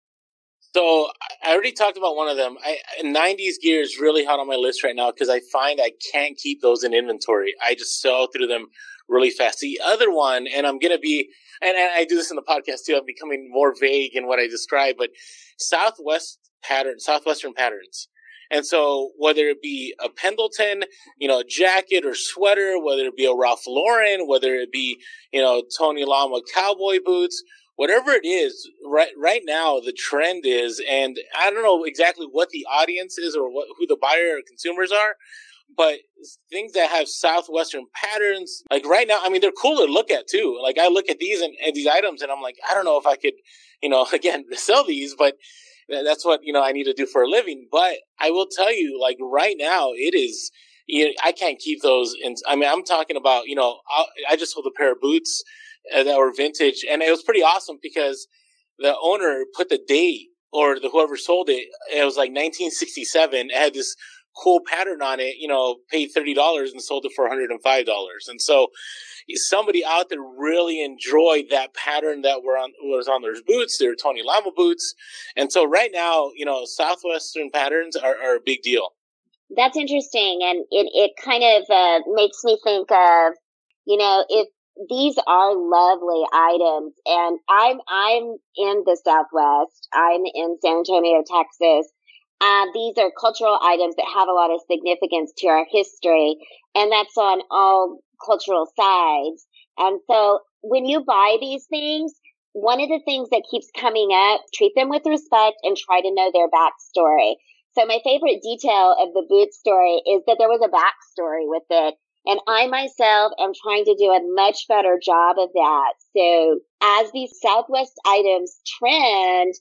So I already talked about one of them. I, nineties gear is really hot on my list right now because I find I can't keep those in inventory. I just sell through them really fast. The other one, and I'm going to be, and, and I do this in the podcast too, I'm becoming more vague in what I describe, but Southwest pattern, Southwestern patterns. And so whether it be a Pendleton, you know, jacket or sweater, whether it be a Ralph Lauren, whether it be, you know, Tony Lama cowboy boots, whatever it is, right right now, the trend is, and I don't know exactly what the audience is or what, who the buyer or consumers are, but things that have Southwestern patterns, like right now, I mean, they're cool to look at too. Like I look at these and, and these items and I'm like, I don't know if I could, you know, again, sell these, but that's what, you know, I need to do for a living. But I will tell you, like right now, it is, you know, I can't keep those. In, I mean, I'm talking about, you know, I, I just sold a pair of boots uh, that were vintage, and it was pretty awesome because the owner put the date, or the whoever sold it, it was like nineteen sixty-seven. It had this cool pattern on it, you know, paid thirty dollars and sold it for one hundred five dollars. And so somebody out there really enjoyed that pattern that were on, was on their boots. They were Tony Lama boots. And so right now, you know, Southwestern patterns are, are a big deal. That's interesting. And it, it kind of uh, makes me think of, you know, if these are lovely items, and I'm, I'm in the Southwest, I'm in San Antonio, Texas. Uh, these are cultural items that have a lot of significance to our history, and that's on all cultural sides. And so when you buy these things, one of the things that keeps coming up, treat them with respect and try to know their backstory. So my favorite detail of the boot story is that there was a backstory with it. And I myself am trying to do a much better job of that. So as these Southwest items trend,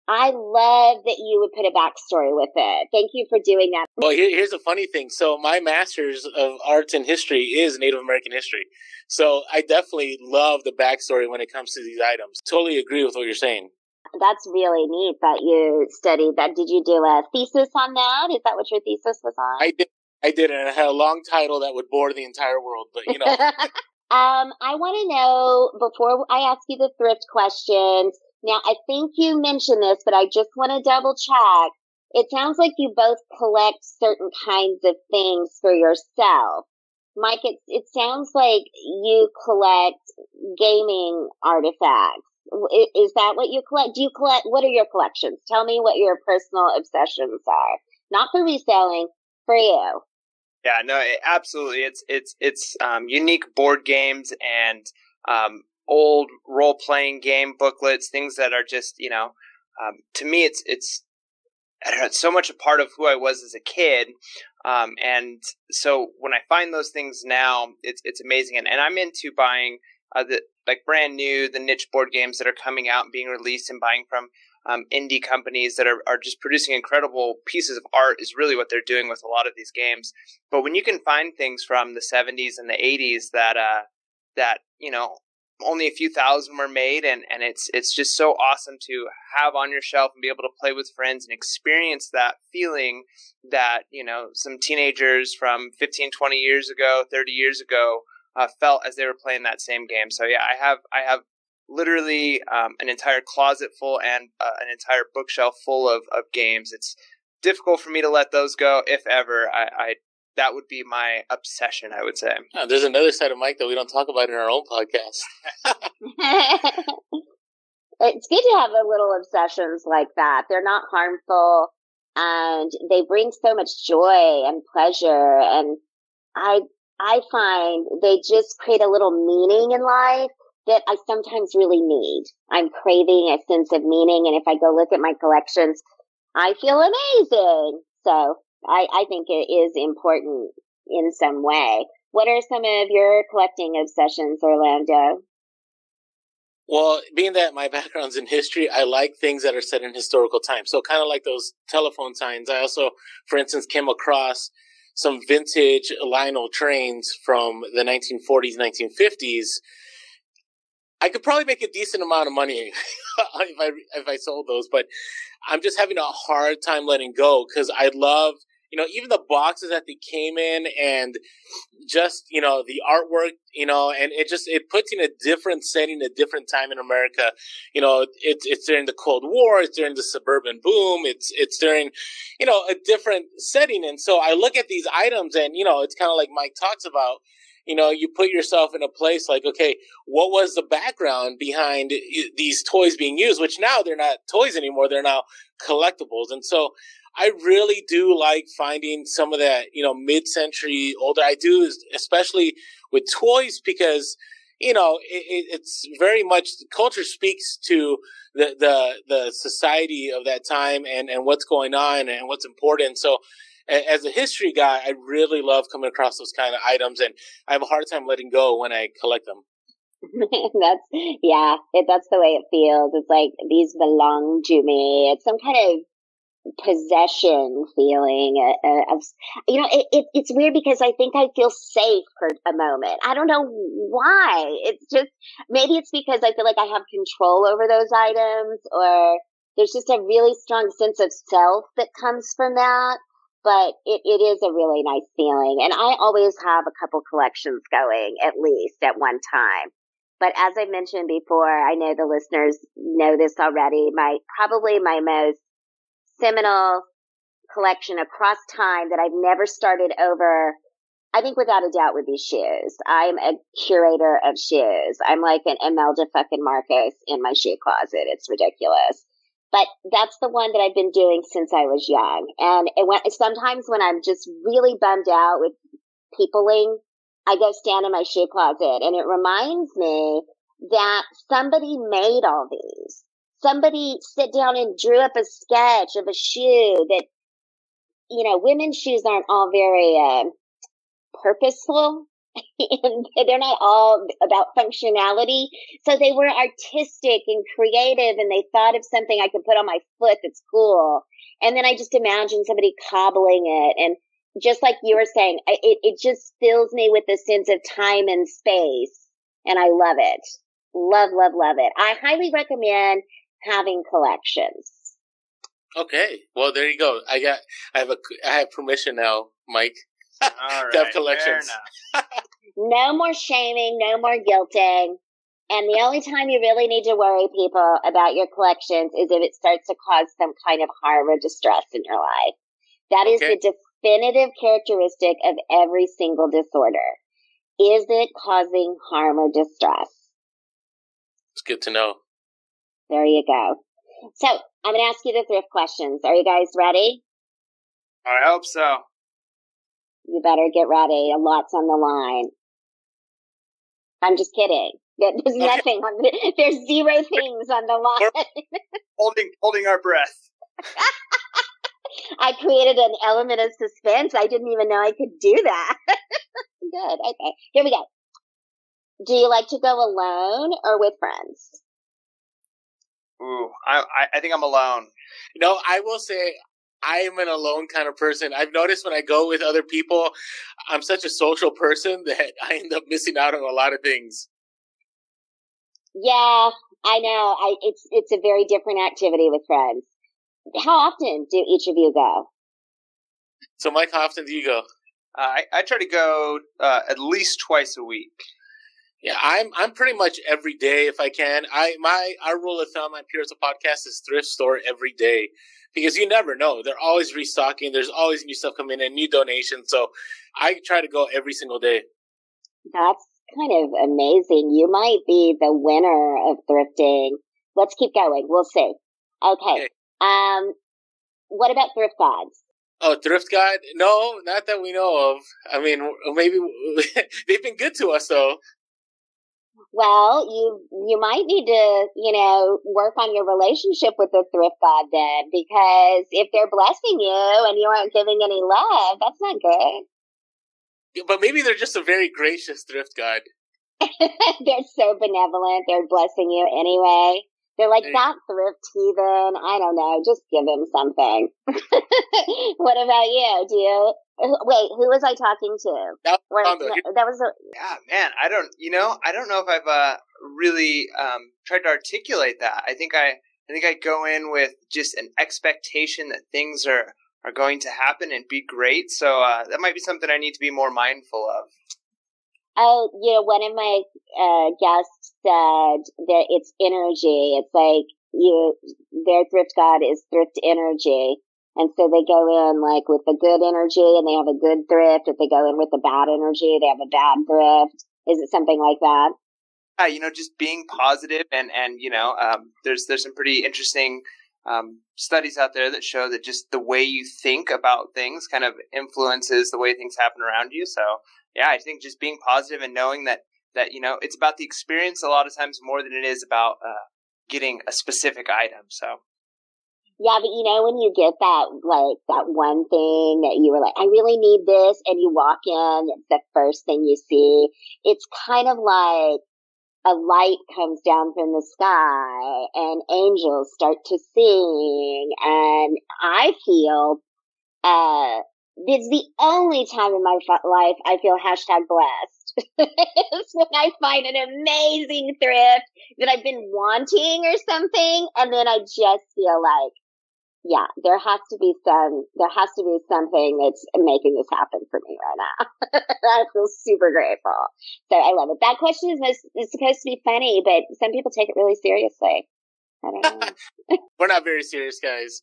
I love that you would put a backstory with it. Thank you for doing that. Well, here, here's a funny thing. So my master's of arts and history is Native American history. So I definitely love the backstory when it comes to these items. Totally agree with what you're saying. That's really neat that you studied that. Did you do a thesis on that? Is that what your thesis was on? I did. I did, and it had a long title that would bore the entire world, but you know. um, I want to know, before I ask you the thrift questions, now I think you mentioned this, but I just want to double check. It sounds like you both collect certain kinds of things for yourself. Mike, it, it sounds like you collect gaming artifacts. Is that what you collect? Do you collect, what are your collections? Tell me what your personal obsessions are. Not for reselling, for you. Yeah, no, it, absolutely. It's, it's, it's, um, unique board games and, um, old role-playing game booklets, things that are just, you know, um, to me, it's, it's, I don't know, it's so much a part of who I was as a kid. Um, and so when I find those things now, it's, it's amazing. And, and I'm into buying, uh, the, like brand new, the niche board games that are coming out and being released, and buying from um, indie companies that are, are just producing incredible pieces of art is really what they're doing with a lot of these games. But when you can find things from the seventies and the eighties that, uh, that, you know, only a few thousand were made, and, and it's it's just so awesome to have on your shelf and be able to play with friends and experience that feeling that, you know, some teenagers from fifteen, twenty years ago, thirty years ago, Uh, felt as they were playing that same game. So yeah, I have I have literally um, an entire closet full and uh, an entire bookshelf full of, of games. It's difficult for me to let those go, if ever. I, I that would be my obsession, I would say. Oh, there's another side of Mike that we don't talk about in our own podcast. It's good to have a little obsessions like that. They're not harmful, and they bring so much joy and pleasure. And I I find they just create a little meaning in life that I sometimes really need. I'm craving a sense of meaning, and if I go look at my collections, I feel amazing. So I, I think it is important in some way. What are some of your collecting obsessions, Orlando? Well, being that my background's in history, I like things that are set in historical times. So kind of like those telephone signs. I also, for instance, came across some vintage Lionel trains from the nineteen forties, nineteen fifties. I could probably make a decent amount of money if I if I sold those, but I'm just having a hard time letting go because I love, you know, even the boxes that they came in, and just, you know, the artwork, you know, and it just, it puts in a different setting, a different time in America. You know, it's, it's during the Cold War, it's during the suburban boom, it's, it's during, you know, a different setting. And so I look at these items and, you know, it's kind of like Mike talks about, you know, you put yourself in a place like, okay, what was the background behind these toys being used, which now they're not toys anymore. They're now collectibles. And so I really do like finding some of that, you know, mid-century older. I do, especially with toys, because, you know, it, it's very much, culture speaks to the, the, the society of that time and, and what's going on and what's important. So as a history guy, I really love coming across those kind of items, and I have a hard time letting go when I collect them. That's, yeah, it, that's the way it feels. It's like, these belong to me. It's some kind of possession feeling uh, uh, of, you know, it, it, it's weird because I think I feel safe for a moment. I don't know why. It's just, maybe it's because I feel like I have control over those items, or there's just a really strong sense of self that comes from that. But it, it is a really nice feeling. And I always have a couple collections going, at least at one time. But as I mentioned before, I know the listeners know this already. My, probably my most seminal collection across time that I've never started over, I think without a doubt, would be shoes. I'm a curator of shoes. I'm like an Imelda fucking Marcos in my shoe closet. It's ridiculous. But that's the one that I've been doing since I was young. And it went, sometimes when I'm just really bummed out with peopling, I go stand in my shoe closet, and it reminds me that somebody made all these. Somebody sit down and drew up a sketch of a shoe that, you know, women's shoes aren't all very uh, purposeful. And they're not all about functionality. So they were artistic and creative, and they thought of something I could put on my foot that's cool. And then I just imagine somebody cobbling it. And just like you were saying, it, it just fills me with a sense of time and space. And I love it. Love, love, love it. I highly recommend having collections. Okay. Well, there you go. I got, I have a, I have permission now, Mike. All right, to have collections. No more shaming, no more guilting. And the only time you really need to worry, people, about your collections is if it starts to cause some kind of harm or distress in your life. That is Okay. the definitive characteristic of every single disorder. Is it causing harm or distress? It's good to know. There you go. So I'm going to ask you the thrift questions. Are you guys ready? I hope so. You better get ready. A lot's on the line. I'm just kidding. There's Okay. nothing on the, there's zero things on the line. Holding, holding our breath. I created an element of suspense. I didn't even know I could do that. Good. Okay. Here we go. Do you like to go alone or with friends? Ooh, I, I, I think I'm alone. You know, I will say I am an alone kind of person. I've noticed when I go with other people, I'm such a social person that I end up missing out on a lot of things. Yeah, I know. I, it's, it's a very different activity with friends. How often do each of you go? So, Mike, how often do you go? Uh, I, I try to go uh, at least twice a week. Yeah, I'm I'm pretty much every day if I can. I my our rule of thumb on Pure a Podcast is thrift store every day because you never know. They're always restocking. There's always new stuff coming in, new donations. So I try to go every single day. That's kind of amazing. You might be the winner of thrifting. Let's keep going. We'll see. Okay. Okay. Um, what about Thrift Gods? Oh, Thrift God? No, not that we know of. I mean, maybe they've been good to us though. Well, you you might need to, you know, work on your relationship with the Thrift God then, because if they're blessing you and you aren't giving any love, that's not good. But maybe they're just a very gracious Thrift God. They're so benevolent. They're blessing you anyway. They're like, Hey. that thrift heathen. I don't know. Just give him something. What about you? Do you? Wait, who was I talking to? That Where, was on the- no, that was a, Yeah, man, I don't, you know, I don't know if I've uh, really um, tried to articulate that. I think I, I think I go in with just an expectation that things are, are going to happen and be great. So uh, that might be something I need to be more mindful of. oh, you know, one of my uh, guests said that it's energy. It's like you, their thrift god is thrift energy. And so they go in like with the good energy and they have a good thrift. If they go in with the bad energy, they have a bad thrift. Is it something like that? Yeah, you know, just being positive and, and you know, um, there's there's some pretty interesting um, studies out there that show that just the way you think about things kind of influences the way things happen around you. So, yeah, I think just being positive and knowing that, that you know, it's about the experience a lot of times more than it is about uh, getting a specific item. So. Yeah, but you know, when you get that, like, that one thing that you were like, I really need this, and you walk in, it's the first thing you see. It's kind of like a light comes down from the sky and angels start to sing. And I feel, uh, it's the only time in my life I feel hashtag blessed. It's when I find an amazing thrift that I've been wanting or something, and then I just feel like, yeah, there has to be some, there has to be something that's making this happen for me right now. I feel super grateful. So I love it. That question is, most, is supposed to be funny, but some people take it really seriously. I don't know. We're not very serious guys.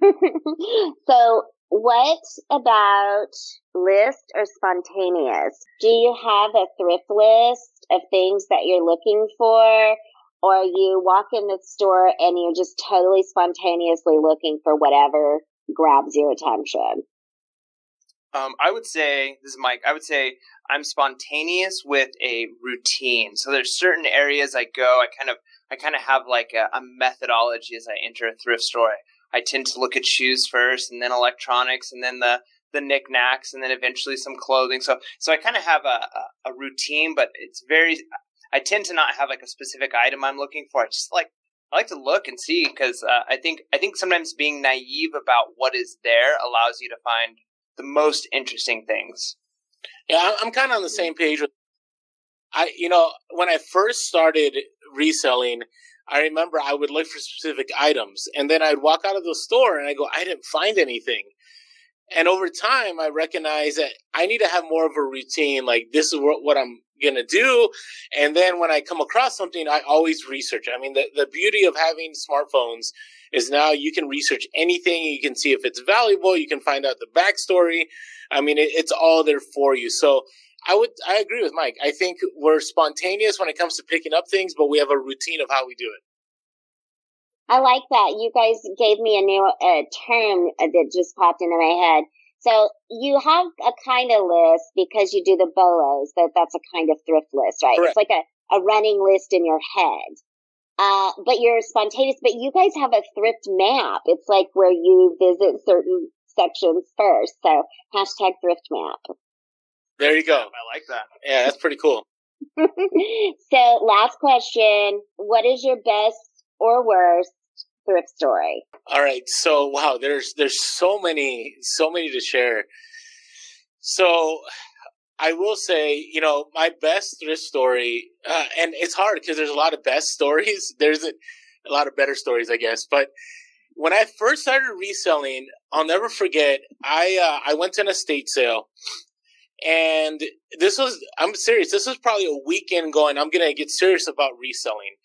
So what about list or spontaneous? Do you have a thrift list of things that you're looking for? Or you walk in the store and you're just totally spontaneously looking for whatever grabs your attention? Um, I would say, this is Mike, I would say I'm spontaneous with a routine. So there's certain areas I go, I kind of, I kind of have like a, a methodology as I enter a thrift store. I, I tend to look at shoes first and then electronics and then the, the knickknacks, and then eventually some clothing. So so I kind of have a, a, a routine, but it's very. I tend to not have like a specific item I'm looking for. I just like I like to look and see because uh, I think I think sometimes being naive about what is there allows you to find the most interesting things. Yeah, I'm kind of on the same page with. I you know when I first started reselling, I remember I would look for specific items, and then I'd walk out of the store and I go, I didn't find anything. And over time, I recognize that I need to have more of a routine. Like, this is what, what I'm going to do. And then when I come across something, I always research. I mean, the, the beauty of having smartphones is now you can research anything. You can see if it's valuable. You can find out the backstory. I mean, it, it's all there for you. So I would, I agree with Mike. I think we're spontaneous when it comes to picking up things, but we have a routine of how we do it. I like that. You guys gave me a new uh, term that just popped into my head. So you have a kind of list because you do the bolos, that that's a kind of thrift list, right? Correct. It's like a, a running list in your head. Uh, but you're spontaneous, but you guys have a thrift map. It's like where you visit certain sections first. So hashtag thrift map. There you go. I like that. Yeah, that's pretty cool. So last question. What is your best or worst thrift story? All right. So, wow, there's, there's so many, so many to share. So I will say, you know, my best thrift story, uh, and it's hard because there's a lot of best stories. There's a, a lot of better stories, I guess. But when I first started reselling, I'll never forget, I, uh, I went to an estate sale. And this was, I'm serious, this was probably a weekend going, I'm going to get serious about reselling.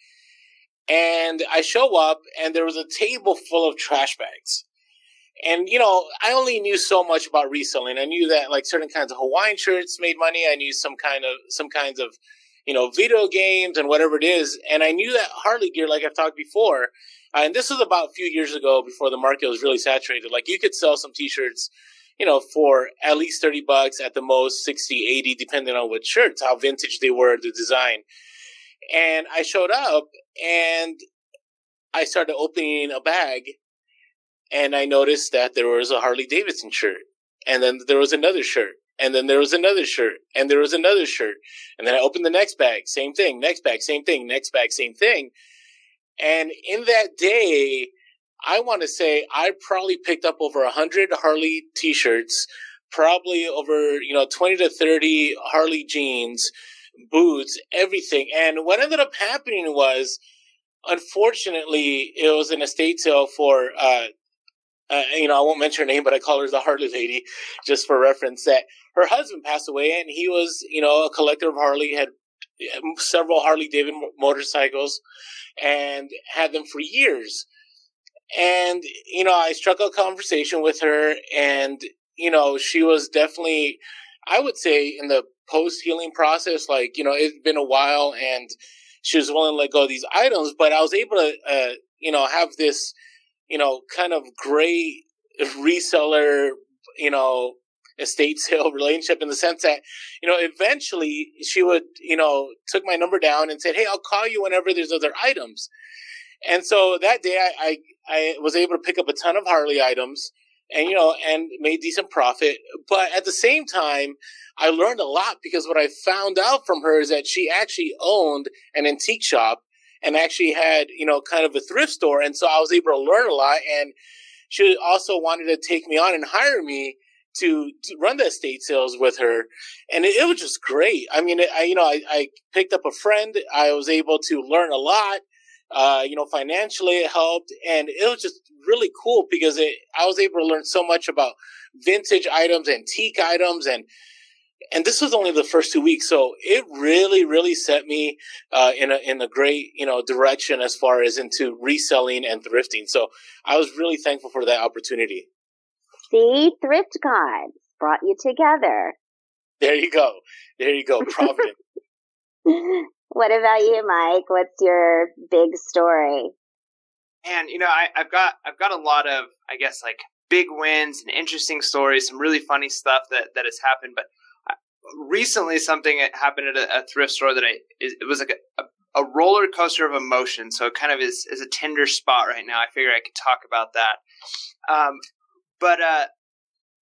And I show up and there was a table full of trash bags. And, you know, I only knew so much about reselling. I knew that like certain kinds of Hawaiian shirts made money. I knew some kind of, some kinds of, you know, video games and whatever it is. And I knew that Harley gear, like I've talked before, uh, and this was about a few years ago before the market was really saturated. Like you could sell some t-shirts, you know, for at least thirty bucks, at the most sixty, eighty, depending on what shirts, how vintage they were, the design. And I showed up and I started opening a bag and I noticed that there was a Harley Davidson shirt, and then there was another shirt, and then there was another shirt, and there was another shirt. And then I opened the next bag, same thing, next bag, same thing, next bag, same thing. And in that day, I want to say I probably picked up over one hundred Harley t-shirts, probably over, you know, twenty to thirty Harley jeans, boots, everything. And what ended up happening was, unfortunately, it was an estate sale for, uh, uh, you know, I won't mention her name, but I call her the Harley lady just for reference, that her husband passed away and he was, you know, a collector of Harley, had several Harley Davidson motorcycles and had them for years. And, you know, I struck a conversation with her and, you know, she was definitely, I would say, in the post-healing process, like, you know, it's been a while and she was willing to let go of these items, but I was able to, uh, you know, have this, you know, kind of great reseller, you know, estate sale relationship in the sense that, you know, eventually she would, you know, took my number down and said, hey, I'll call you whenever there's other items. And so that day I, I, I was able to pick up a ton of Harley items and, you know, and made decent profit. But at the same time, I learned a lot because what I found out from her is that she actually owned an antique shop and actually had, you know, kind of a thrift store. And so I was able to learn a lot. And she also wanted to take me on and hire me to, to run the estate sales with her. And it, it was just great. I mean, I, you know, I, I picked up a friend. I was able to learn a lot. Uh, you know, financially it helped, and it was just really cool because it, I was able to learn so much about vintage items, antique items, and, and this was only the first two weeks. So it really, really set me, uh, in a, in a great, you know, direction as far as into reselling and thrifting. So I was really thankful for that opportunity. See, Thrift Gods brought you together. There you go. There you go. Providence. What about you, Mike? What's your big story? And, you know, I, I've got I've got a lot of, I guess, like big wins and interesting stories, some really funny stuff that, that has happened. But recently, something that happened at a, a thrift store that I it was like a, a roller coaster of emotion. So it kind of is, is a tender spot right now. I figured I could talk about that. Um, but uh,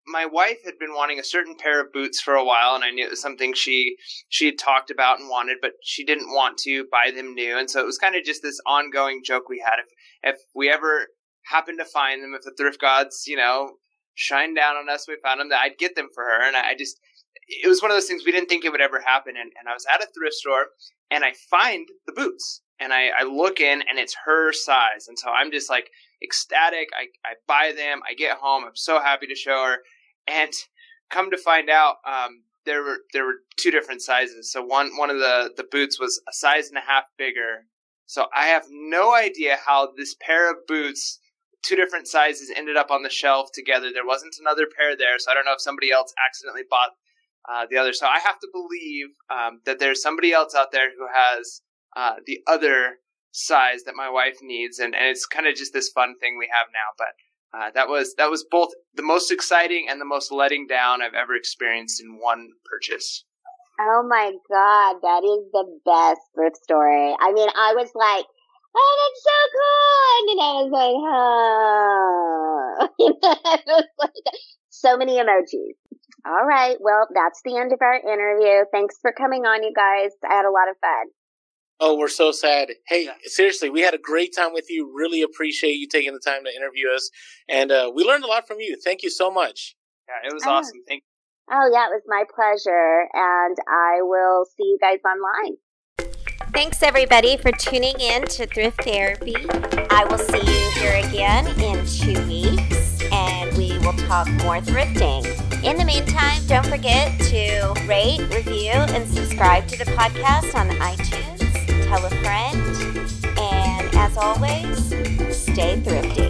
my wife had been wanting a certain pair of boots for a while, and I knew it was something she she had talked about and wanted, but she didn't want to buy them new. And so it was kind of just this ongoing joke we had. If, if we ever happened to find them, if the thrift gods, you know, shine down on us, we found them, that I'd get them for her. And I, I just, it was one of those things we didn't think it would ever happen. And, and I was at a thrift store, and I find the boots, and I, I look in, and it's her size. And so I'm just like ecstatic. I, I buy them. I get home. I'm so happy to show her. And come to find out, um, there were there were two different sizes. So one one of the, the boots was a size and a half bigger. So I have no idea how this pair of boots, two different sizes, ended up on the shelf together. There wasn't another pair there, so I don't know if somebody else accidentally bought uh, the other. So I have to believe um, that there's somebody else out there who has uh, the other size that my wife needs, and, and it's kind of just this fun thing we have now. But Uh, that was that was both the most exciting and the most letting down I've ever experienced in one purchase. Oh my God, that is the best thrift story. I mean, I was like, oh, that's so cool. And then I was like, oh. It was like, so many emojis. All right. Well, that's the end of our interview. Thanks for coming on, you guys. I had a lot of fun. Oh, we're so sad. Hey, seriously, we had a great time with you. Really appreciate you taking the time to interview us. And uh, we learned a lot from you. Thank you so much. Yeah, it was oh. awesome. Thank you. Oh, yeah, it was my pleasure. And I will see you guys online. Thanks, everybody, for tuning in to Thrift Therapy. I will see you here again in two weeks, and we will talk more thrifting. In the meantime, don't forget to rate, review, and subscribe to the podcast on iTunes. Tell a friend. And as always, stay thrifty.